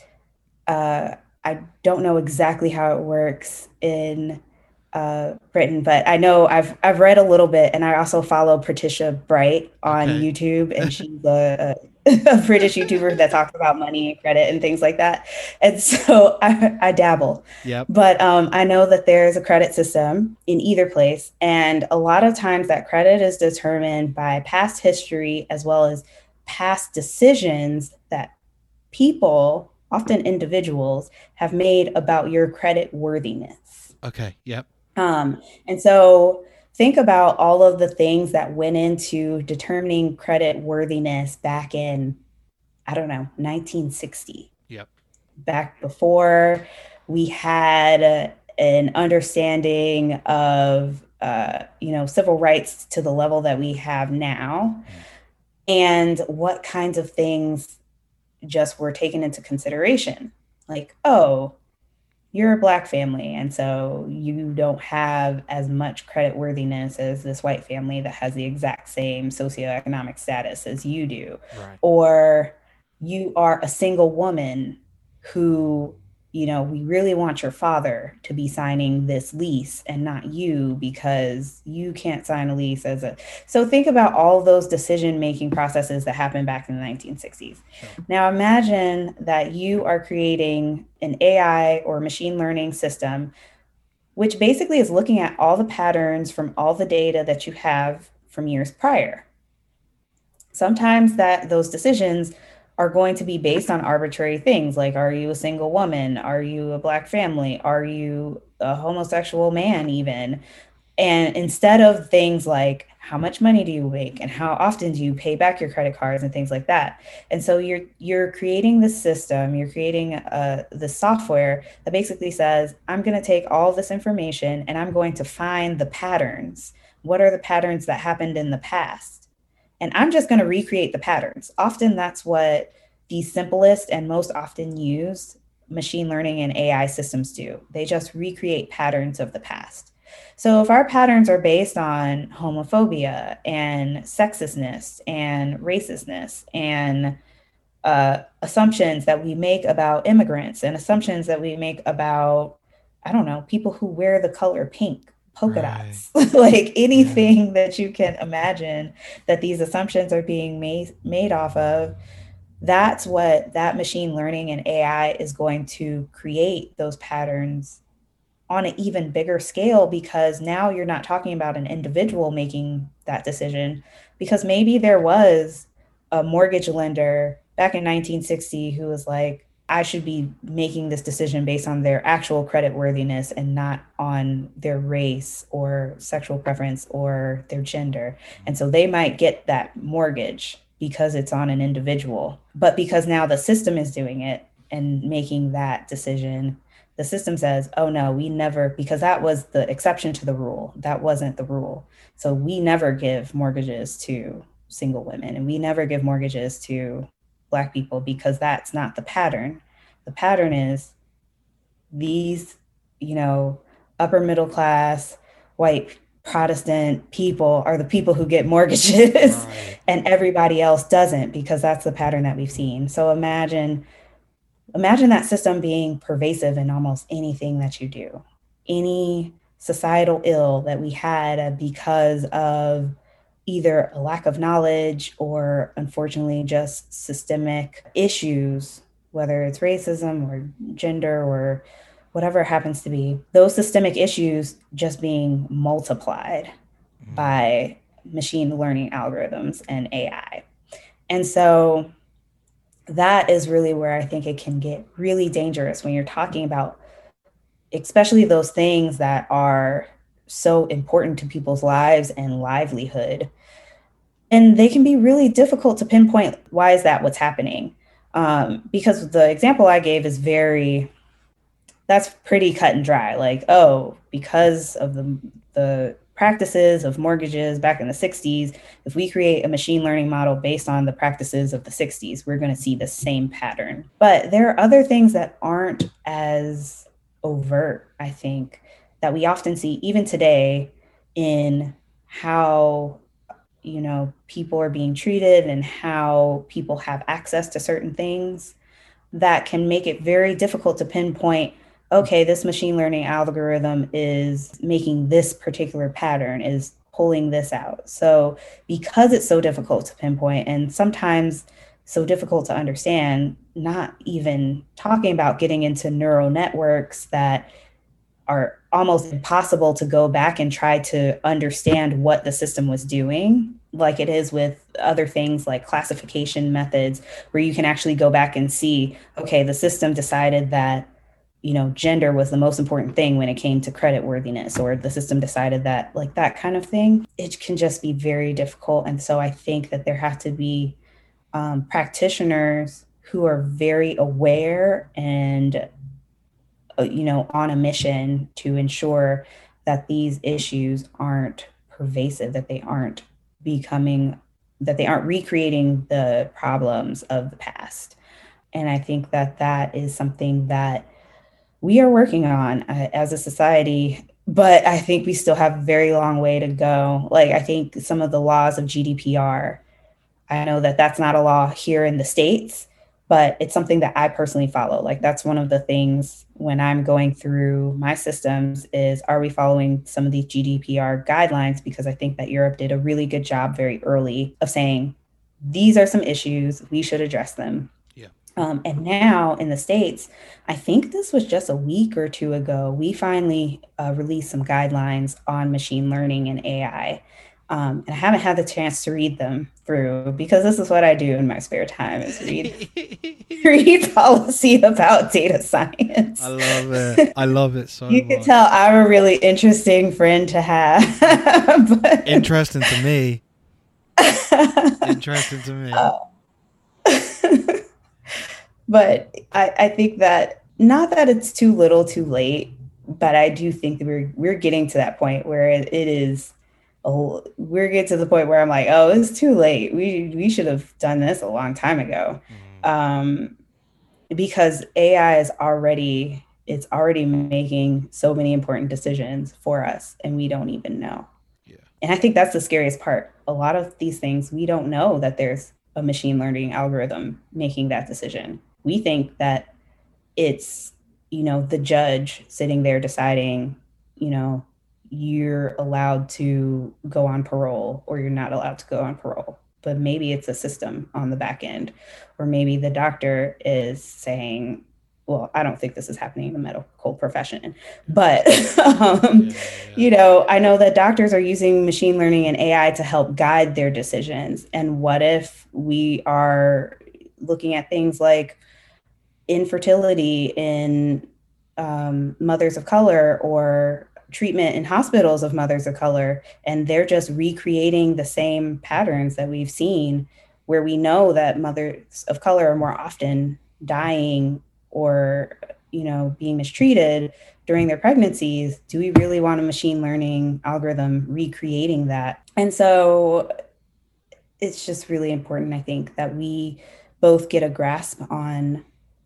uh, I don't know exactly how it works in uh, Britain, but I know I've I've read a little bit, and I also follow Patricia Bright on okay. YouTube, and she's a, a British YouTuber that talks about money and credit and things like that. And so I, I dabble. Yep. But um, I know that there's a credit system in either place, and a lot of times that credit is determined by past history as well as past decisions that people, often individuals, have made about your credit worthiness. Okay. Yep. Um, and so think about all of the things that went into determining credit worthiness back in, I don't know, nineteen sixty. Yep. Back before we had uh, an understanding of, uh, you know, civil rights to the level that we have now, and what kinds of things just were taken into consideration. Like, oh, you're a Black family, and so you don't have as much credit worthiness as this white family that has the exact same socioeconomic status as you do. Right. Or you are a single woman who, you know, we really want your father to be signing this lease and not you, because you can't sign a lease as a. So think about all those decision-making processes that happened back in the nineteen sixties. Sure. Now imagine that you are creating an A I or machine learning system, which basically is looking at all the patterns from all the data that you have from years prior. Sometimes that those decisions are going to be based on arbitrary things like, are you a single woman? Are you a Black family? Are you a homosexual man even? And instead of things like, how much money do you make and how often do you pay back your credit cards and things like that. And so you're you're creating this system, you're creating uh, the software that basically says, I'm going to take all this information and I'm going to find the patterns. What are the patterns that happened in the past? And I'm just going to recreate the patterns. Often that's what the simplest and most often used machine learning and A I systems do. They just recreate patterns of the past. So if our patterns are based on homophobia and sexistness and racistness and uh, assumptions that we make about immigrants and assumptions that we make about, I don't know, people who wear the color pink, polka dots, right. Like anything yeah. that you can imagine that these assumptions are being made, made off of, that's what that machine learning and A I is going to create, those patterns on an even bigger scale, because now you're not talking about an individual making that decision, because maybe there was a mortgage lender back in nineteen sixty who was like, I should be making this decision based on their actual credit worthiness and not on their race or sexual preference or their gender. And so they might get that mortgage because it's on an individual. But because now the system is doing it and making that decision, the system says, oh no, we never, because that was the exception to the rule. That wasn't the rule. So we never give mortgages to single women, and we never give mortgages to Black people, because that's not the pattern. The pattern is these, you know, upper middle class, white Protestant people are the people who get mortgages, right. And everybody else doesn't, because that's the pattern that we've seen. So imagine, imagine that system being pervasive in almost anything that you do. Any societal ill that we had because of either a lack of knowledge or unfortunately just systemic issues, whether it's racism or gender or whatever it happens to be, those systemic issues just being multiplied mm. by machine learning algorithms and A I. And so that is really where I think it can get really dangerous when you're talking about, especially those things that are so important to people's lives and livelihood. And they can be really difficult to pinpoint, why is that what's happening? Um, because the example I gave is very, that's pretty cut and dry. Like, oh, because of the, the practices of mortgages back in the sixties, if we create a machine learning model based on the practices of the sixties, we're going to see the same pattern. But there are other things that aren't as overt, I think, that we often see even today in how, you know, people are being treated and how people have access to certain things, that can make it very difficult to pinpoint, okay, this machine learning algorithm is making this particular pattern, is pulling this out. So because it's so difficult to pinpoint and sometimes so difficult to understand, not even talking about getting into neural networks that are almost impossible to go back and try to understand what the system was doing. like it is with other things like classification methods, where you can actually go back and see, okay, the system decided that, you know, gender was the most important thing when it came to credit worthiness, or the system decided that, like that kind of thing. It can just be very difficult. And so I think that there have to be um, practitioners who are very aware and, uh, you know, on a mission to ensure that these issues aren't pervasive, that they aren't becoming, that they aren't recreating the problems of the past. And I think that that is something that we are working on uh, as a society, but I think we still have a very long way to go. Like, I think some of the laws of G D P R, I know that that's not a law here in the States, but it's something that I personally follow. Like, that's one of the things when I'm going through my systems is, are we following some of these G D P R guidelines? Because I think that Europe did a really good job very early of saying, these are some issues, we should address them. Yeah. Um, and now in the States, I think this was just a week or two ago, we finally uh, released some guidelines on machine learning and A I. Um, and I haven't had the chance to read them through, because this is what I do in my spare time, is read read policy about data science. I love it. I love it so you much. You can tell I'm a really interesting friend to have. but, Interesting to me. Interesting to me. Uh, but I, I think that, not that it's too little too late, but I do think that we're we're getting to that point where it, it is Oh, we're getting to the point where I'm like, oh, it's too late. We we should have done this a long time ago, mm-hmm. um, because A I is already it's already making so many important decisions for us, and we don't even know. Yeah. And I think that's the scariest part. A lot of these things, we don't know that there's a machine learning algorithm making that decision. We think that it's, you know, the judge sitting there deciding, you know, you're allowed to go on parole or you're not allowed to go on parole. But maybe it's a system on the back end, or maybe the doctor is saying, well, I don't think this is happening in the medical profession, but, um, yeah, yeah. you know, I know that doctors are using machine learning and A I to help guide their decisions. And what if we are looking at things like infertility in um, mothers of color, or treatment in hospitals of mothers of color, and they're just recreating the same patterns that we've seen, where we know that mothers of color are more often dying or, you know, being mistreated during their pregnancies. Do we really want a machine learning algorithm recreating that? And so it's just really important, I think, that we both get a grasp on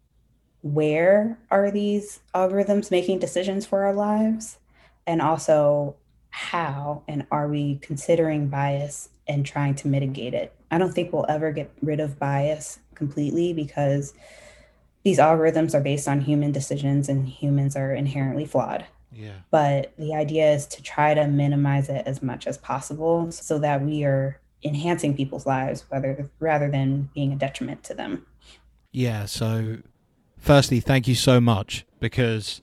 where are these algorithms making decisions for our lives, and also how, and are we considering bias and trying to mitigate it? I don't think we'll ever get rid of bias completely, because these algorithms are based on human decisions and humans are inherently flawed. Yeah. But the idea is to try to minimize it as much as possible so that we are enhancing people's lives, whether, rather than being a detriment to them. Yeah, so firstly, thank you so much, because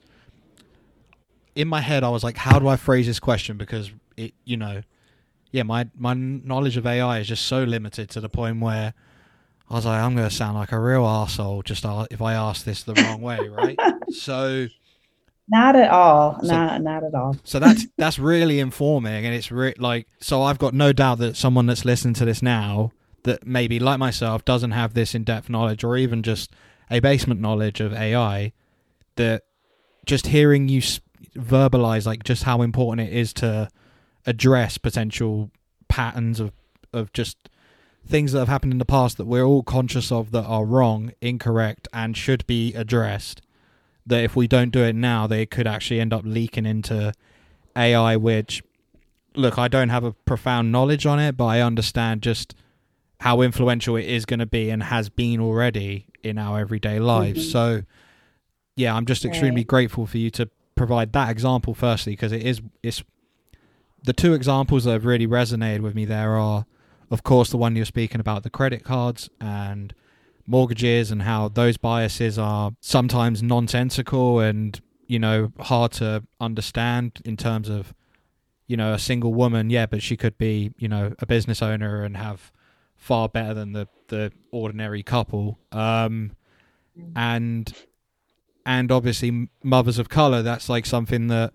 in my head I was like, how do I phrase this question? Because it, you know, yeah, my, my knowledge of A I is just so limited to the point where I was like, I'm going to sound like a real arsehole just if I ask this the wrong way, right? So... Not at all. So, not not at all. So that's that's really informing, and it's re- like, so I've got no doubt that someone that's listening to this now, that maybe like myself doesn't have this in-depth knowledge, or even just a basement knowledge of A I, that just hearing you verbalize like just how important it is to address potential patterns of of just things that have happened in the past that we're all conscious of that are wrong, incorrect, and should be addressed. That if we don't do it now, they could actually end up leaking into A I, which, look, I don't have a profound knowledge on it, but I understand just how influential it is going to be and has been already in our everyday lives. Mm-hmm. So, yeah, I'm just extremely right. grateful for you to provide that example firstly, because it is, it's the two examples that have really resonated with me there are, of course, the one you're speaking about, the credit cards and mortgages, and how those biases are sometimes nonsensical and, you know, hard to understand in terms of, you know, a single woman, yeah, but she could be, you know, a business owner and have far better than the, the ordinary couple. Um, and and obviously mothers of color, that's like something that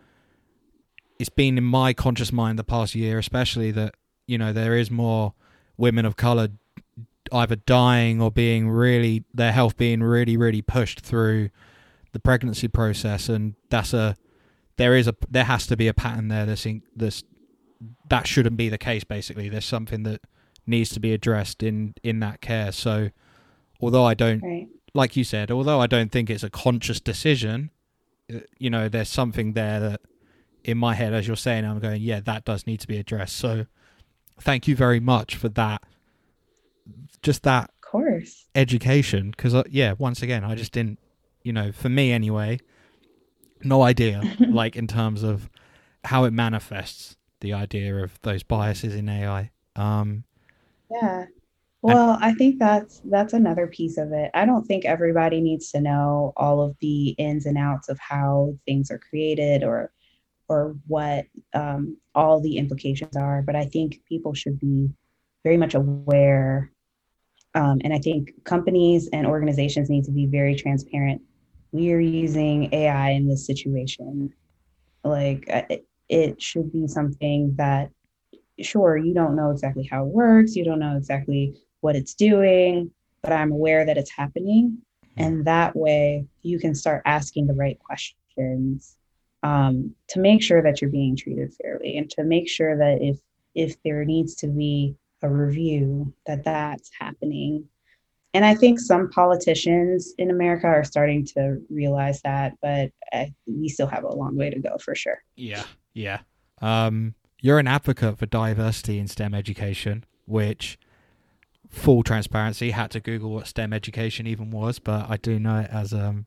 it's been in my conscious mind the past year, especially that, you know, there is more women of color either dying or being really, their health being really, really pushed through the pregnancy process. And that's a, there is a, there has to be a pattern there. This, this, that shouldn't be the case. Basically, there's something that needs to be addressed in, in that care. So although I don't, Right. like you said, although I don't think it's a conscious decision, you know, there's something there that in my head, as you're saying, I'm going, yeah, that does need to be addressed. So thank you very much for that. Just that Of course. education. Because, uh, yeah, once again, I just didn't, you know, for me anyway, no idea, like in terms of how it manifests, the idea of those biases in A I. Um, Yeah. Well, I think that's that's another piece of it. I don't think everybody needs to know all of the ins and outs of how things are created or or what um, all the implications are, but I think people should be very much aware. Um, and I think companies and organizations need to be very transparent. We are using A I in this situation. Like it, it should be something that, sure, you don't know exactly how it works, you don't know exactly what it's doing, but I'm aware that it's happening. And that way you can start asking the right questions um, to make sure that you're being treated fairly and to make sure that if if there needs to be a review, that that's happening. And I think some politicians in America are starting to realize that, but uh, we still have a long way to go for sure. Yeah, yeah. Um, you're an advocate for diversity in STEM education, which, full transparency, had to Google what STEM education even was, but I do know it as, um,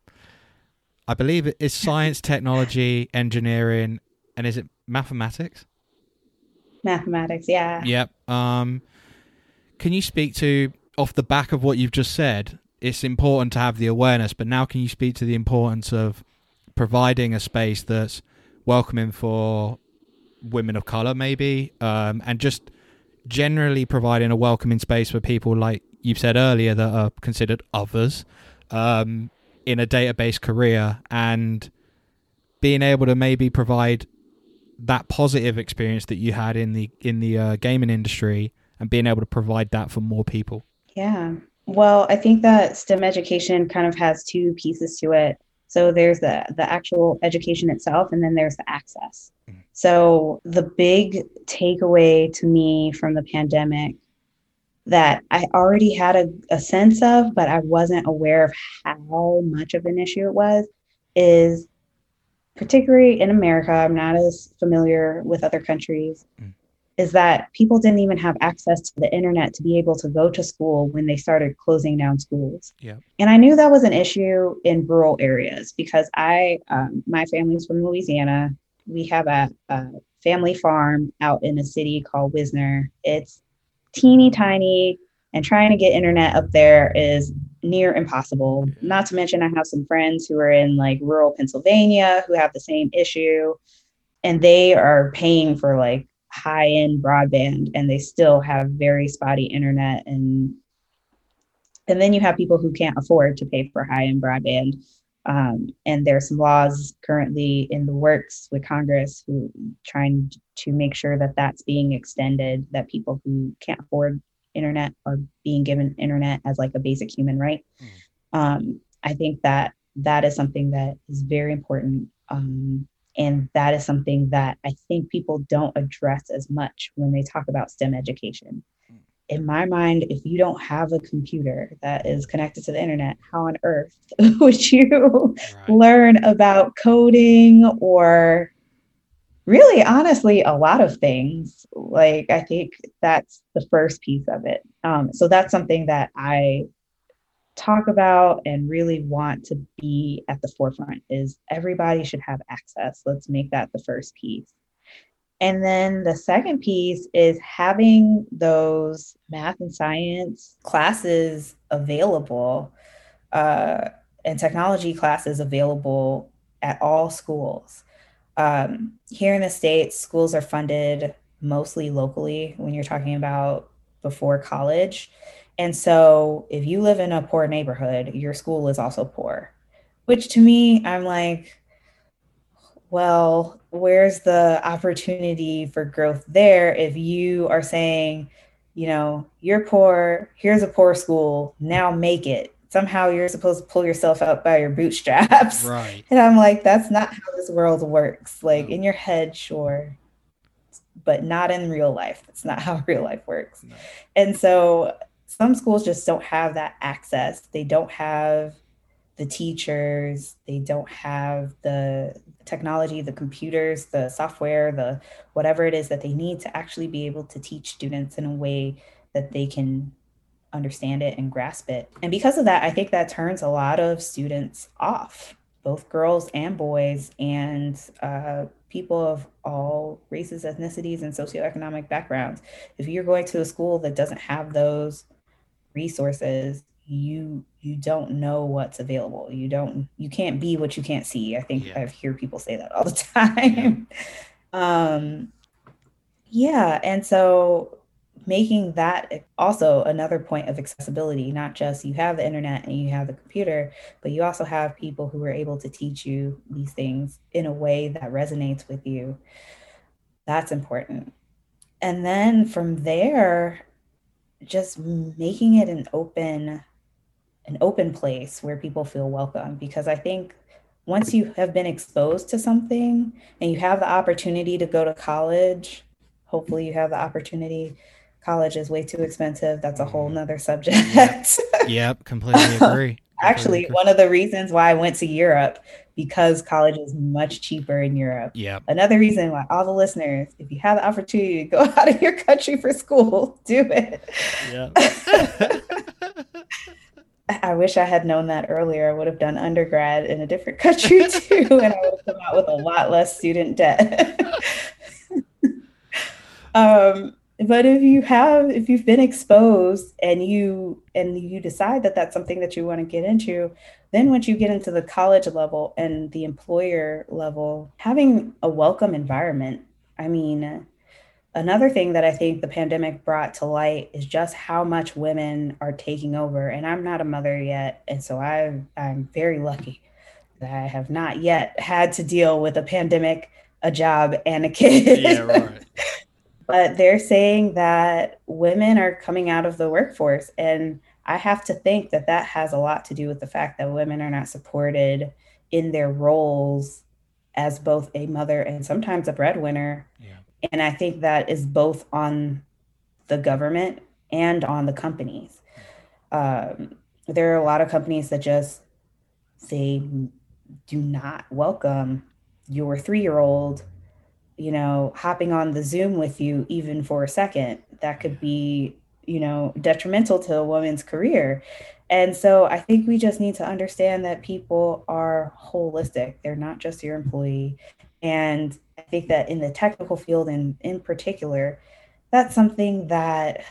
I believe it is science, technology, engineering, and is it mathematics? Mathematics, yeah. Yep. Um, can you speak to, off the back of what you've just said, it's important to have the awareness, but now can you speak to the importance of providing a space that's welcoming for women of color, maybe, um, and just generally providing a welcoming space for people, like you've said earlier, that are considered others um, in a database career, and being able to maybe provide that positive experience that you had in the in the uh, gaming industry, and being able to provide that for more people. Yeah. Well, I think that STEM education kind of has two pieces to it. So there's the the actual education itself, and then there's the access. Mm. So the big takeaway to me from the pandemic that I already had a, a sense of, but I wasn't aware of how much of an issue it was, is particularly in America, I'm not as familiar with other countries, mm. is that people didn't even have access to the internet to be able to go to school when they started closing down schools. Yeah. And I knew that was an issue in rural areas because I, um, my family's from Louisiana. We have a, a family farm out in a city called Wisner. It's teeny tiny, and trying to get internet up there is near impossible. Not to mention I have some friends who are in like rural Pennsylvania who have the same issue, and they are paying for like high-end broadband and they still have very spotty internet. And and then you have people who can't afford to pay for high-end broadband. Um, and there's some laws currently in the works with Congress who trying to make sure that that's being extended, that people who can't afford internet are being given internet as like a basic human right. Mm. Um, I think that that is something that is very important. Um, and that is something that I think people don't address as much when they talk about STEM education. In my mind, if you don't have a computer that is connected to the internet, how on earth would you right. learn about coding or really, honestly, a lot of things? Like, I think that's the first piece of it. Um, so that's something that I talk about and really want to be at the forefront is everybody should have access. Let's make that the first piece. And then the second piece is having those math and science classes available uh, and technology classes available at all schools. Um, here in the States, schools are funded mostly locally when you're talking about before college. And so if you live in a poor neighborhood, your school is also poor, which to me, I'm like, well, where's the opportunity for growth there if you are saying, you know, you're poor, here's a poor school, now make it. Somehow you're supposed to pull yourself out by your bootstraps. Right. And I'm like, that's not how this world works. Like No. in your head, sure, but not in real life. That's not how real life works. No. And so some schools just don't have that access. They don't have the teachers, they don't have the technology, the computers, the software, the whatever it is that they need to actually be able to teach students in a way that they can understand it and grasp it. And because of that, I think that turns a lot of students off, both girls and boys, and uh, people of all races, ethnicities, and socioeconomic backgrounds. If you're going to a school that doesn't have those resources, you you don't know what's available. You don't you can't be what you can't see. I think Yeah. I hear people say that all the time. Yeah. um yeah, and so making that also another point of accessibility, not just you have the internet and you have the computer, but you also have people who are able to teach you these things in a way that resonates with you. That's important. And then from there, just making it an open an open place where people feel welcome, because I think once you have been exposed to something and you have the opportunity to go to college, hopefully you have the opportunity. College is way too expensive. That's a whole nother subject. Yep, yep, completely agree. Actually, Completely one of the reasons why I went to Europe, because college is much cheaper in Europe. Yep. Another reason why all the listeners, if you have the opportunity to go out of your country for school, do it. Yeah. I wish I had known that earlier. I would have done undergrad in a different country too, and I would have come out with a lot less student debt. um, but if you have, if you've been exposed and you and you decide that that's something that you want to get into, then once you get into the college level and the employer level, having a welcome environment. I mean, another thing that I think the pandemic brought to light is just how much women are taking over. And I'm not a mother yet, and so I I'm very lucky that I have not yet had to deal with a pandemic, a job, and a kid. Yeah, right. But they're saying that women are coming out of the workforce. And I have to think that that has a lot to do with the fact that women are not supported in their roles as both a mother and sometimes a breadwinner. Yeah. And I think that is both on the government and on the companies. Um, there are a lot of companies that just, they do not welcome your three-year-old you know, hopping on the Zoom with you even for a second. That could be, you know, detrimental to a woman's career. And so I think we just need to understand that people are holistic. They're not just your employee. And I think that in the technical field and in particular, that's something that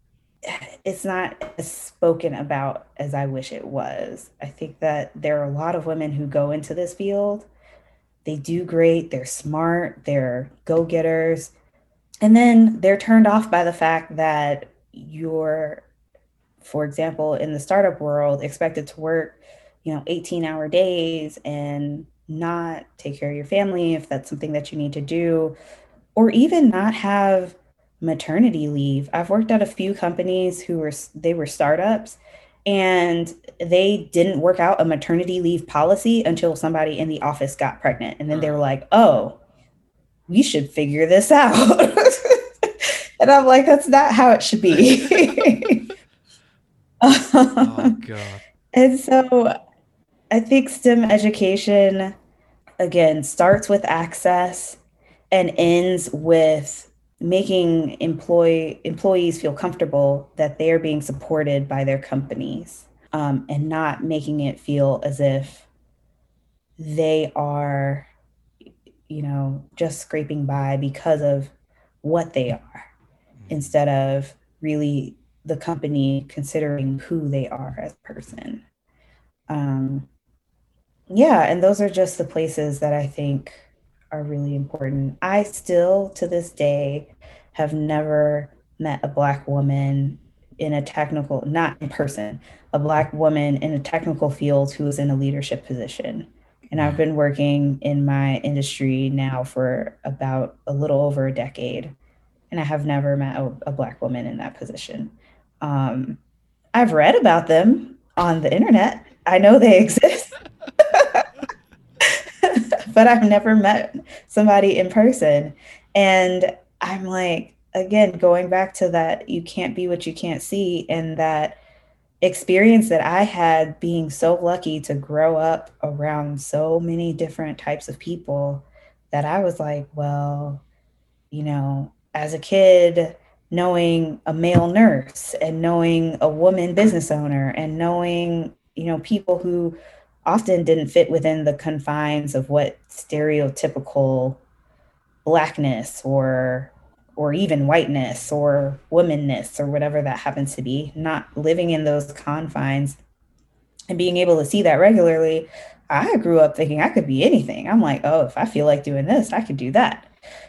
it's not as spoken about as I wish it was. I think that there are a lot of women who go into this field. They do great, they're smart, they're go-getters. And then they're turned off by the fact that you're, for example, in the startup world, expected to work, you know, eighteen hour days and not take care of your family if that's something that you need to do, or even not have maternity leave. I've worked at a few companies who were, they were startups, and they didn't work out a maternity leave policy until somebody in the office got pregnant. And then they were like, oh, we should figure this out. And I'm like, that's not how it should be. Oh, God. And so I think STEM education, again, starts with access and ends with making employee employees feel comfortable that they are being supported by their companies, um, and not making it feel as if they are, you know, just scraping by because of what they are, instead of really the company considering who they are as a person. Um, yeah, and those are just the places that I think are really important. I still, to this day, have never met a Black woman in a technical, not in person, a Black woman in a technical field who is in a leadership position. And I've been working in my industry now for about a little over a decade, and I have never met a, a Black woman in that position. Um, I've read about them on the internet. I know they exist, but I've never met somebody in person. And I'm like, again, going back to that, you can't be what you can't see. And that experience that I had being so lucky to grow up around so many different types of people, that I was like, well, you know, as a kid, knowing a male nurse and knowing a woman business owner and knowing, you know, people who often didn't fit within the confines of what stereotypical Blackness or or even whiteness or womanness or whatever that happens to be, not living in those confines and being able to see that regularly. I grew up thinking I could be anything. I'm like, oh, if I feel like doing this, I could do that.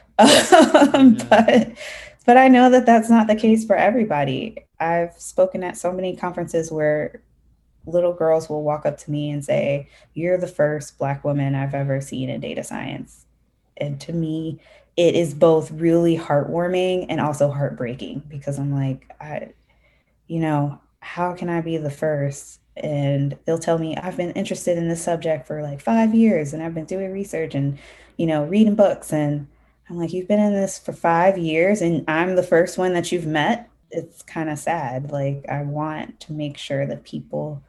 Um, but but I know that that's not the case for everybody. I've spoken at so many conferences where little girls will walk up to me and say, "You're the first Black woman I've ever seen in data science." And to me, it is both really heartwarming and also heartbreaking, because I'm like, I, you know, how can I be the first? And they'll tell me, I've been interested in this subject for like five years and I've been doing research and, you know, reading books. And I'm like, you've been in this for five years and I'm the first one that you've met? It's kind of sad. Like, I want to make sure that people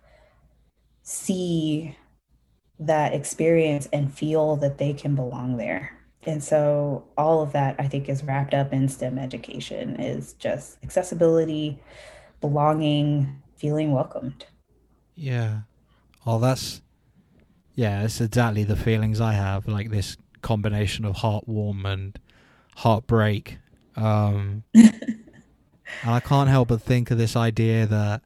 see that experience and feel that they can belong there. And so all of that, I think, is wrapped up in STEM education, is just accessibility, belonging, feeling welcomed. Yeah. Oh, that's, yeah, it's exactly the feelings I have, like this combination of heartwarm and heartbreak. Um, and I can't help but think of this idea that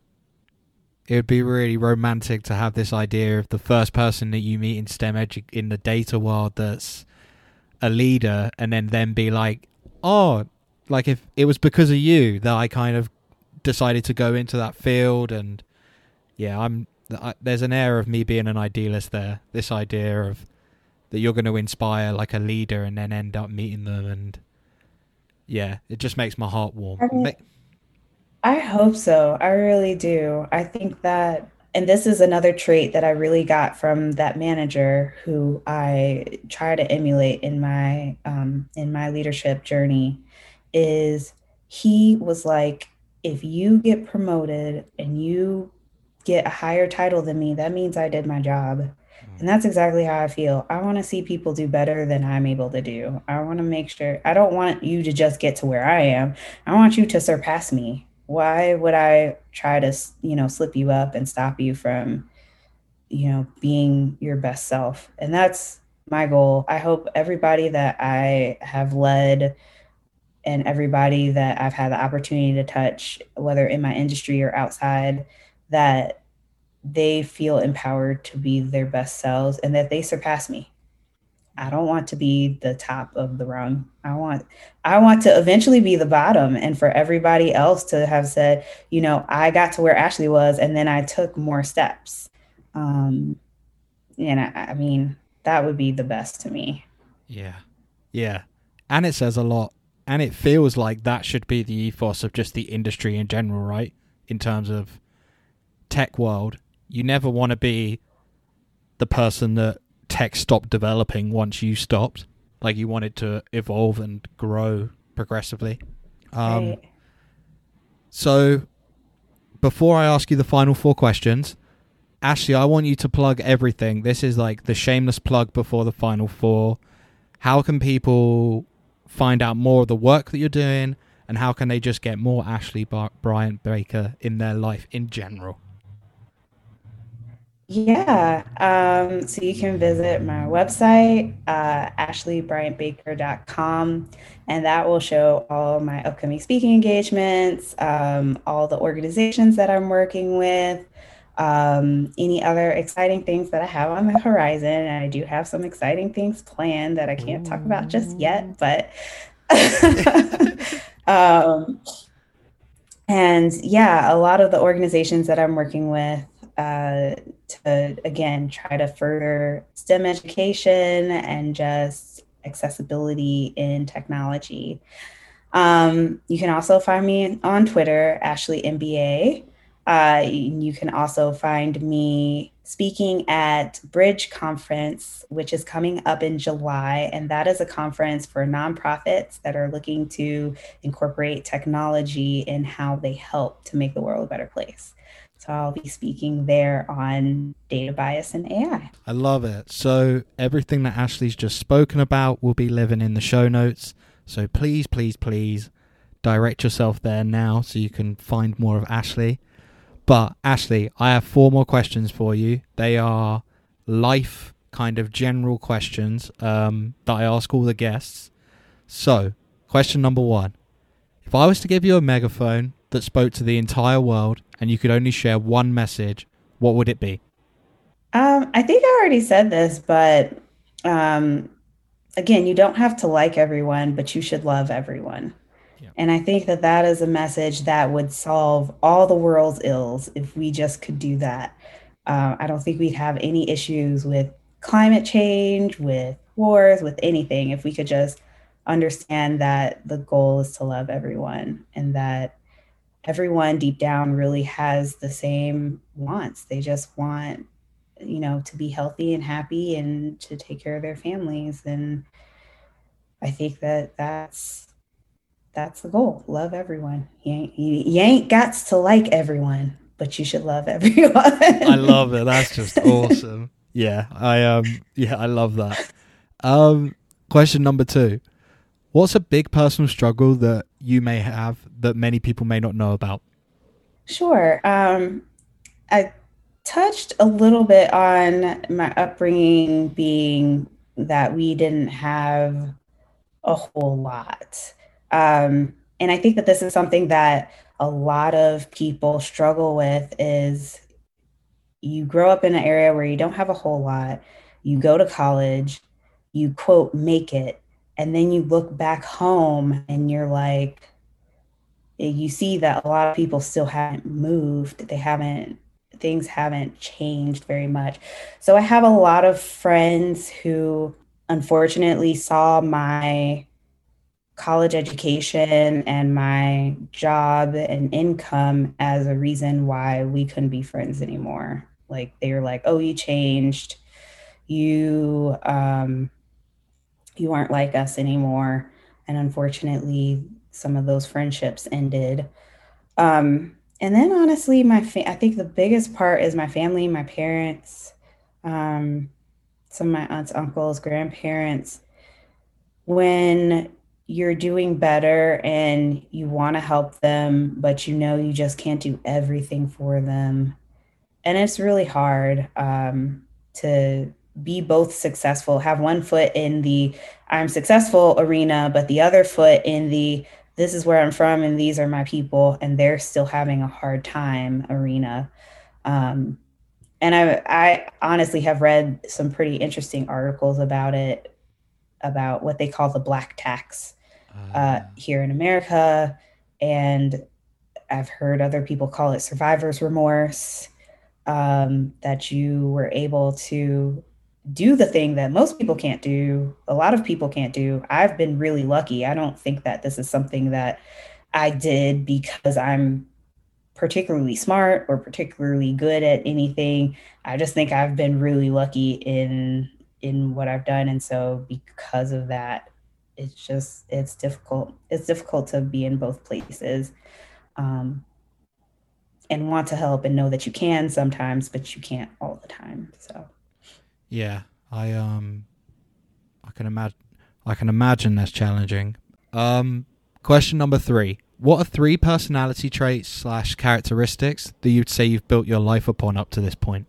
it would be really romantic to have this idea of the first person that you meet in STEM edu- in the data world that's a leader, and then then be like, oh, like if it was because of you that I kind of decided to go into that field. And yeah, I'm I, there's an air of me being an idealist there, this idea of that you're going to inspire like a leader and then end up meeting them. And yeah, it just makes my heart warm. I mean, I hope so. I really do. I think that, and this is another trait that I really got from that manager who I try to emulate in my um, in my leadership journey, is he was like, if you get promoted and you get a higher title than me, that means I did my job. And that's exactly how I feel. I want to see people do better than I'm able to do. I want to make sure, I don't want you to just get to where I am. I want you to surpass me. Why would I try to, you know, slip you up and stop you from, you know, being your best self? And that's my goal. I hope everybody that I have led and everybody that I've had the opportunity to touch, whether in my industry or outside, that they feel empowered to be their best selves and that they surpass me. I don't want to be the top of the rung. I want, I want to eventually be the bottom, and for everybody else to have said, you know, I got to where Ashley was, and then I took more steps. Um, and I, I mean, that would be the best to me. Yeah. Yeah. And it says a lot. And it feels like that should be the ethos of just the industry in general, right? In terms of tech world, you never want to be the person that tech stopped developing once you stopped. Like, you want it to evolve and grow progressively. Um, Right. So before I ask you the final four questions, Ashley, I want you to plug everything. This is like the shameless plug before the final four. How can people find out more of the work that you're doing, and how can they just get more Ashley Bar- Bryant Baker in their life in general? Yeah. Um, so you can visit my website, uh, ashley bryant baker dot com, and that will show all my upcoming speaking engagements, um, all the organizations that I'm working with, Um, any other exciting things that I have on the horizon. And I do have some exciting things planned that I can't talk about just yet, but um, and yeah, a lot of the organizations that I'm working with uh, to, again, try to further STEM education and just accessibility in technology. Um, you can also find me on Twitter, Ashley M B A. Uh, you can also find me speaking at Bridge Conference, which is coming up in July. And that is a conference for nonprofits that are looking to incorporate technology in how they help to make the world a better place. So I'll be speaking there on data bias and A I. I love it. So everything that Ashley's just spoken about will be living in the show notes. So please, please, please direct yourself there now so you can find more of Ashley. But Ashley, I have four more questions for you. They are life kind of general questions um, that I ask all the guests. So, question number one. If I was to give you a megaphone that spoke to the entire world and you could only share one message, what would it be? Um, I think I already said this, but um, again, you don't have to like everyone, but you should love everyone. Yeah. And I think that that is a message that would solve all the world's ills if we just could do that. Uh, I don't think we'd have any issues with climate change, with wars, with anything, if we could just understand that the goal is to love everyone and that everyone deep down really has the same wants. They just want, you know, to be healthy and happy and to take care of their families. And I think that that's That's the goal. Love everyone. You ain't, you, you ain't got to like everyone, but you should love everyone. I love it. That's just awesome. Yeah, I um, yeah, I love that. Um, question number two: what's a big personal struggle that you may have that many people may not know about? Sure. Um, I touched a little bit on my upbringing being that we didn't have a whole lot. Um, and I think that this is something that a lot of people struggle with is you grow up in an area where you don't have a whole lot, you go to college, you quote, make it, and then you look back home and you're like, you see that a lot of people still haven't moved. They haven't, things haven't changed very much. So I have a lot of friends who unfortunately saw my college education and my job and income as a reason why we couldn't be friends anymore. Like they were like, oh, you changed. You, um, you aren't like us anymore. And unfortunately, some of those friendships ended. Um, and then honestly, my fa- I think the biggest part is my family, my parents, um, some of my aunts, uncles, grandparents. When you're doing better and you want to help them, but you know you just can't do everything for them. And it's really hard um, to be both successful, have one foot in the I'm successful arena, but the other foot in the this is where I'm from and these are my people, and they're still having a hard time arena. Um, and I, I honestly have read some pretty interesting articles about it, about what they call the black tax uh, here in America. And I've heard other people call it survivor's remorse, um, that you were able to do the thing that most people can't do. A lot of people can't do. I've been really lucky. I don't think that this is something that I did because I'm particularly smart or particularly good at anything. I just think I've been really lucky in in what I've done. And so because of that, it's just, it's difficult. It's difficult to be in both places um, and want to help and know that you can sometimes, but you can't all the time. So, yeah, I, um, I can imagine, I can imagine that's challenging. Um, question number three, what are three personality traits slash characteristics that you'd say you've built your life upon up to this point?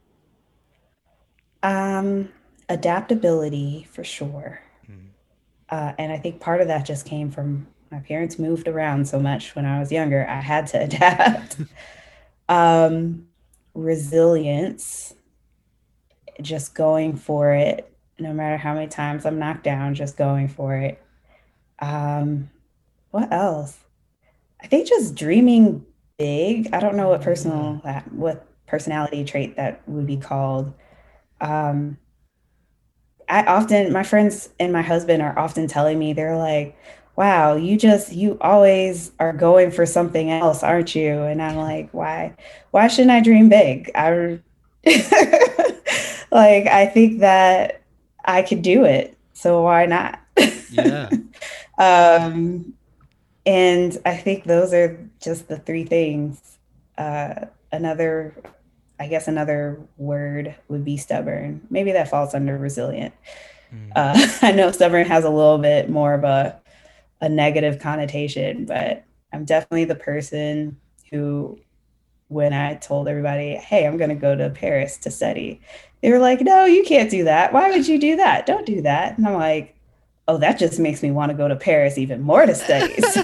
Um, adaptability for sure. Uh, and I think part of that just came from my parents moved around so much when I was younger. I had to adapt. um, resilience, just going for it, no matter how many times I'm knocked down, just going for it. Um, what else? I think just dreaming big. I don't know what personal what personality trait that would be called. Um, I often, my friends and my husband are often telling me, they're like, wow, you just, you always are going for something else, aren't you? And I'm like, why, why shouldn't I dream big? I, like, I think that I could do it. So why not? Yeah. um, and I think those are just the three things. Uh, another I guess another word would be stubborn. Maybe that falls under resilient. Mm. Uh, I know stubborn has a little bit more of a, a negative connotation, but I'm definitely the person who, when I told everybody, hey, I'm going to go to Paris to study, they were like, no, you can't do that. Why would you do that? Don't do that. And I'm like, oh, that just makes me want to go to Paris even more to study. So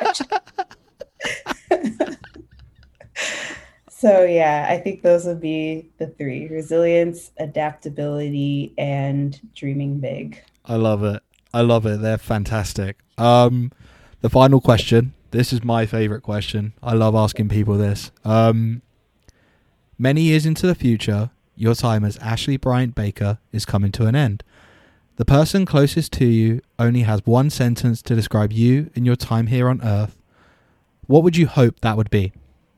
So yeah, I think those would be the three: resilience, adaptability, and dreaming big. I love it. I love it. They're fantastic. Um, the final question. This is my favorite question. I love asking people this. Um, many years into the future, your time as Ashley Bryant Baker is coming to an end. The person closest to you only has one sentence to describe you and your time here on Earth. What would you hope that would be?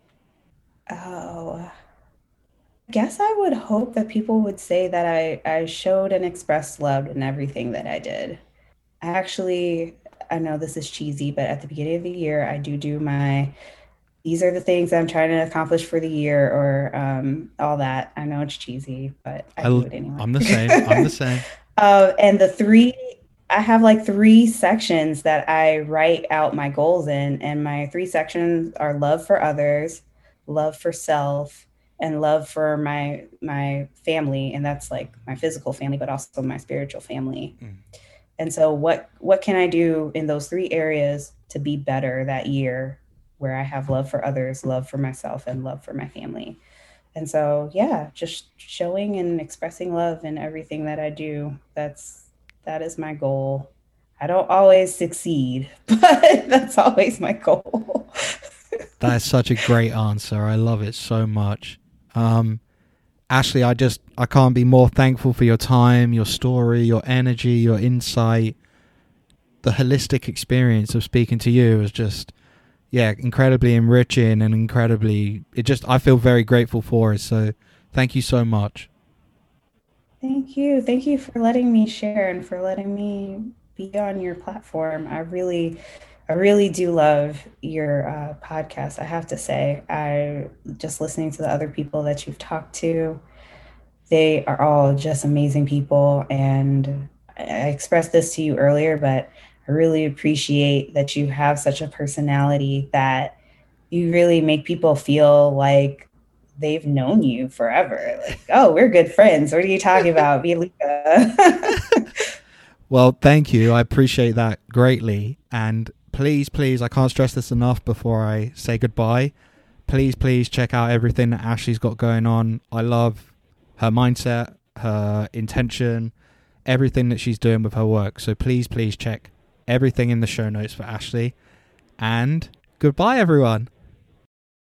Oh, I guess I would hope that people would say that I, I showed and expressed love in everything that I did. I actually, I know this is cheesy, but at the beginning of the year, I do do my, these are the things I'm trying to accomplish for the year, or um, all that. I know it's cheesy, but I, I do it anyway. I'm the same. I'm the same. uh, and the three, I have like three sections that I write out my goals in, and my three sections are love for others, love for self, and love for my my family. And that's like my physical family, but also my spiritual family. Mm. And so what what can I do in those three areas to be better that year, where I have love for others, love for myself, and love for my family? And so, yeah, just showing and expressing love in everything that I do. That's that is my goal. I don't always succeed, but that's always my goal. That is such a great answer. I love it so much. Um, Ashley, I just, I can't be more thankful for your time, your story, your energy, your insight. The holistic experience of speaking to you is just, yeah, incredibly enriching and incredibly, it just, I feel very grateful for it. So thank you so much. Thank you. Thank you for letting me share and for letting me be on your platform. I really, I really do love your uh, podcast. I have to say, I just listening to the other people that you've talked to, they are all just amazing people. And I expressed this to you earlier, but I really appreciate that you have such a personality that you really make people feel like they've known you forever. Like, oh, we're good friends. What are you talking about, Bielika? Well, thank you. I appreciate that greatly. And please, please, I can't stress this enough before I say goodbye. Please, please check out everything that Ashley's got going on. I love her mindset, her intention, everything that she's doing with her work. So please, please check everything in the show notes for Ashley. And goodbye, everyone.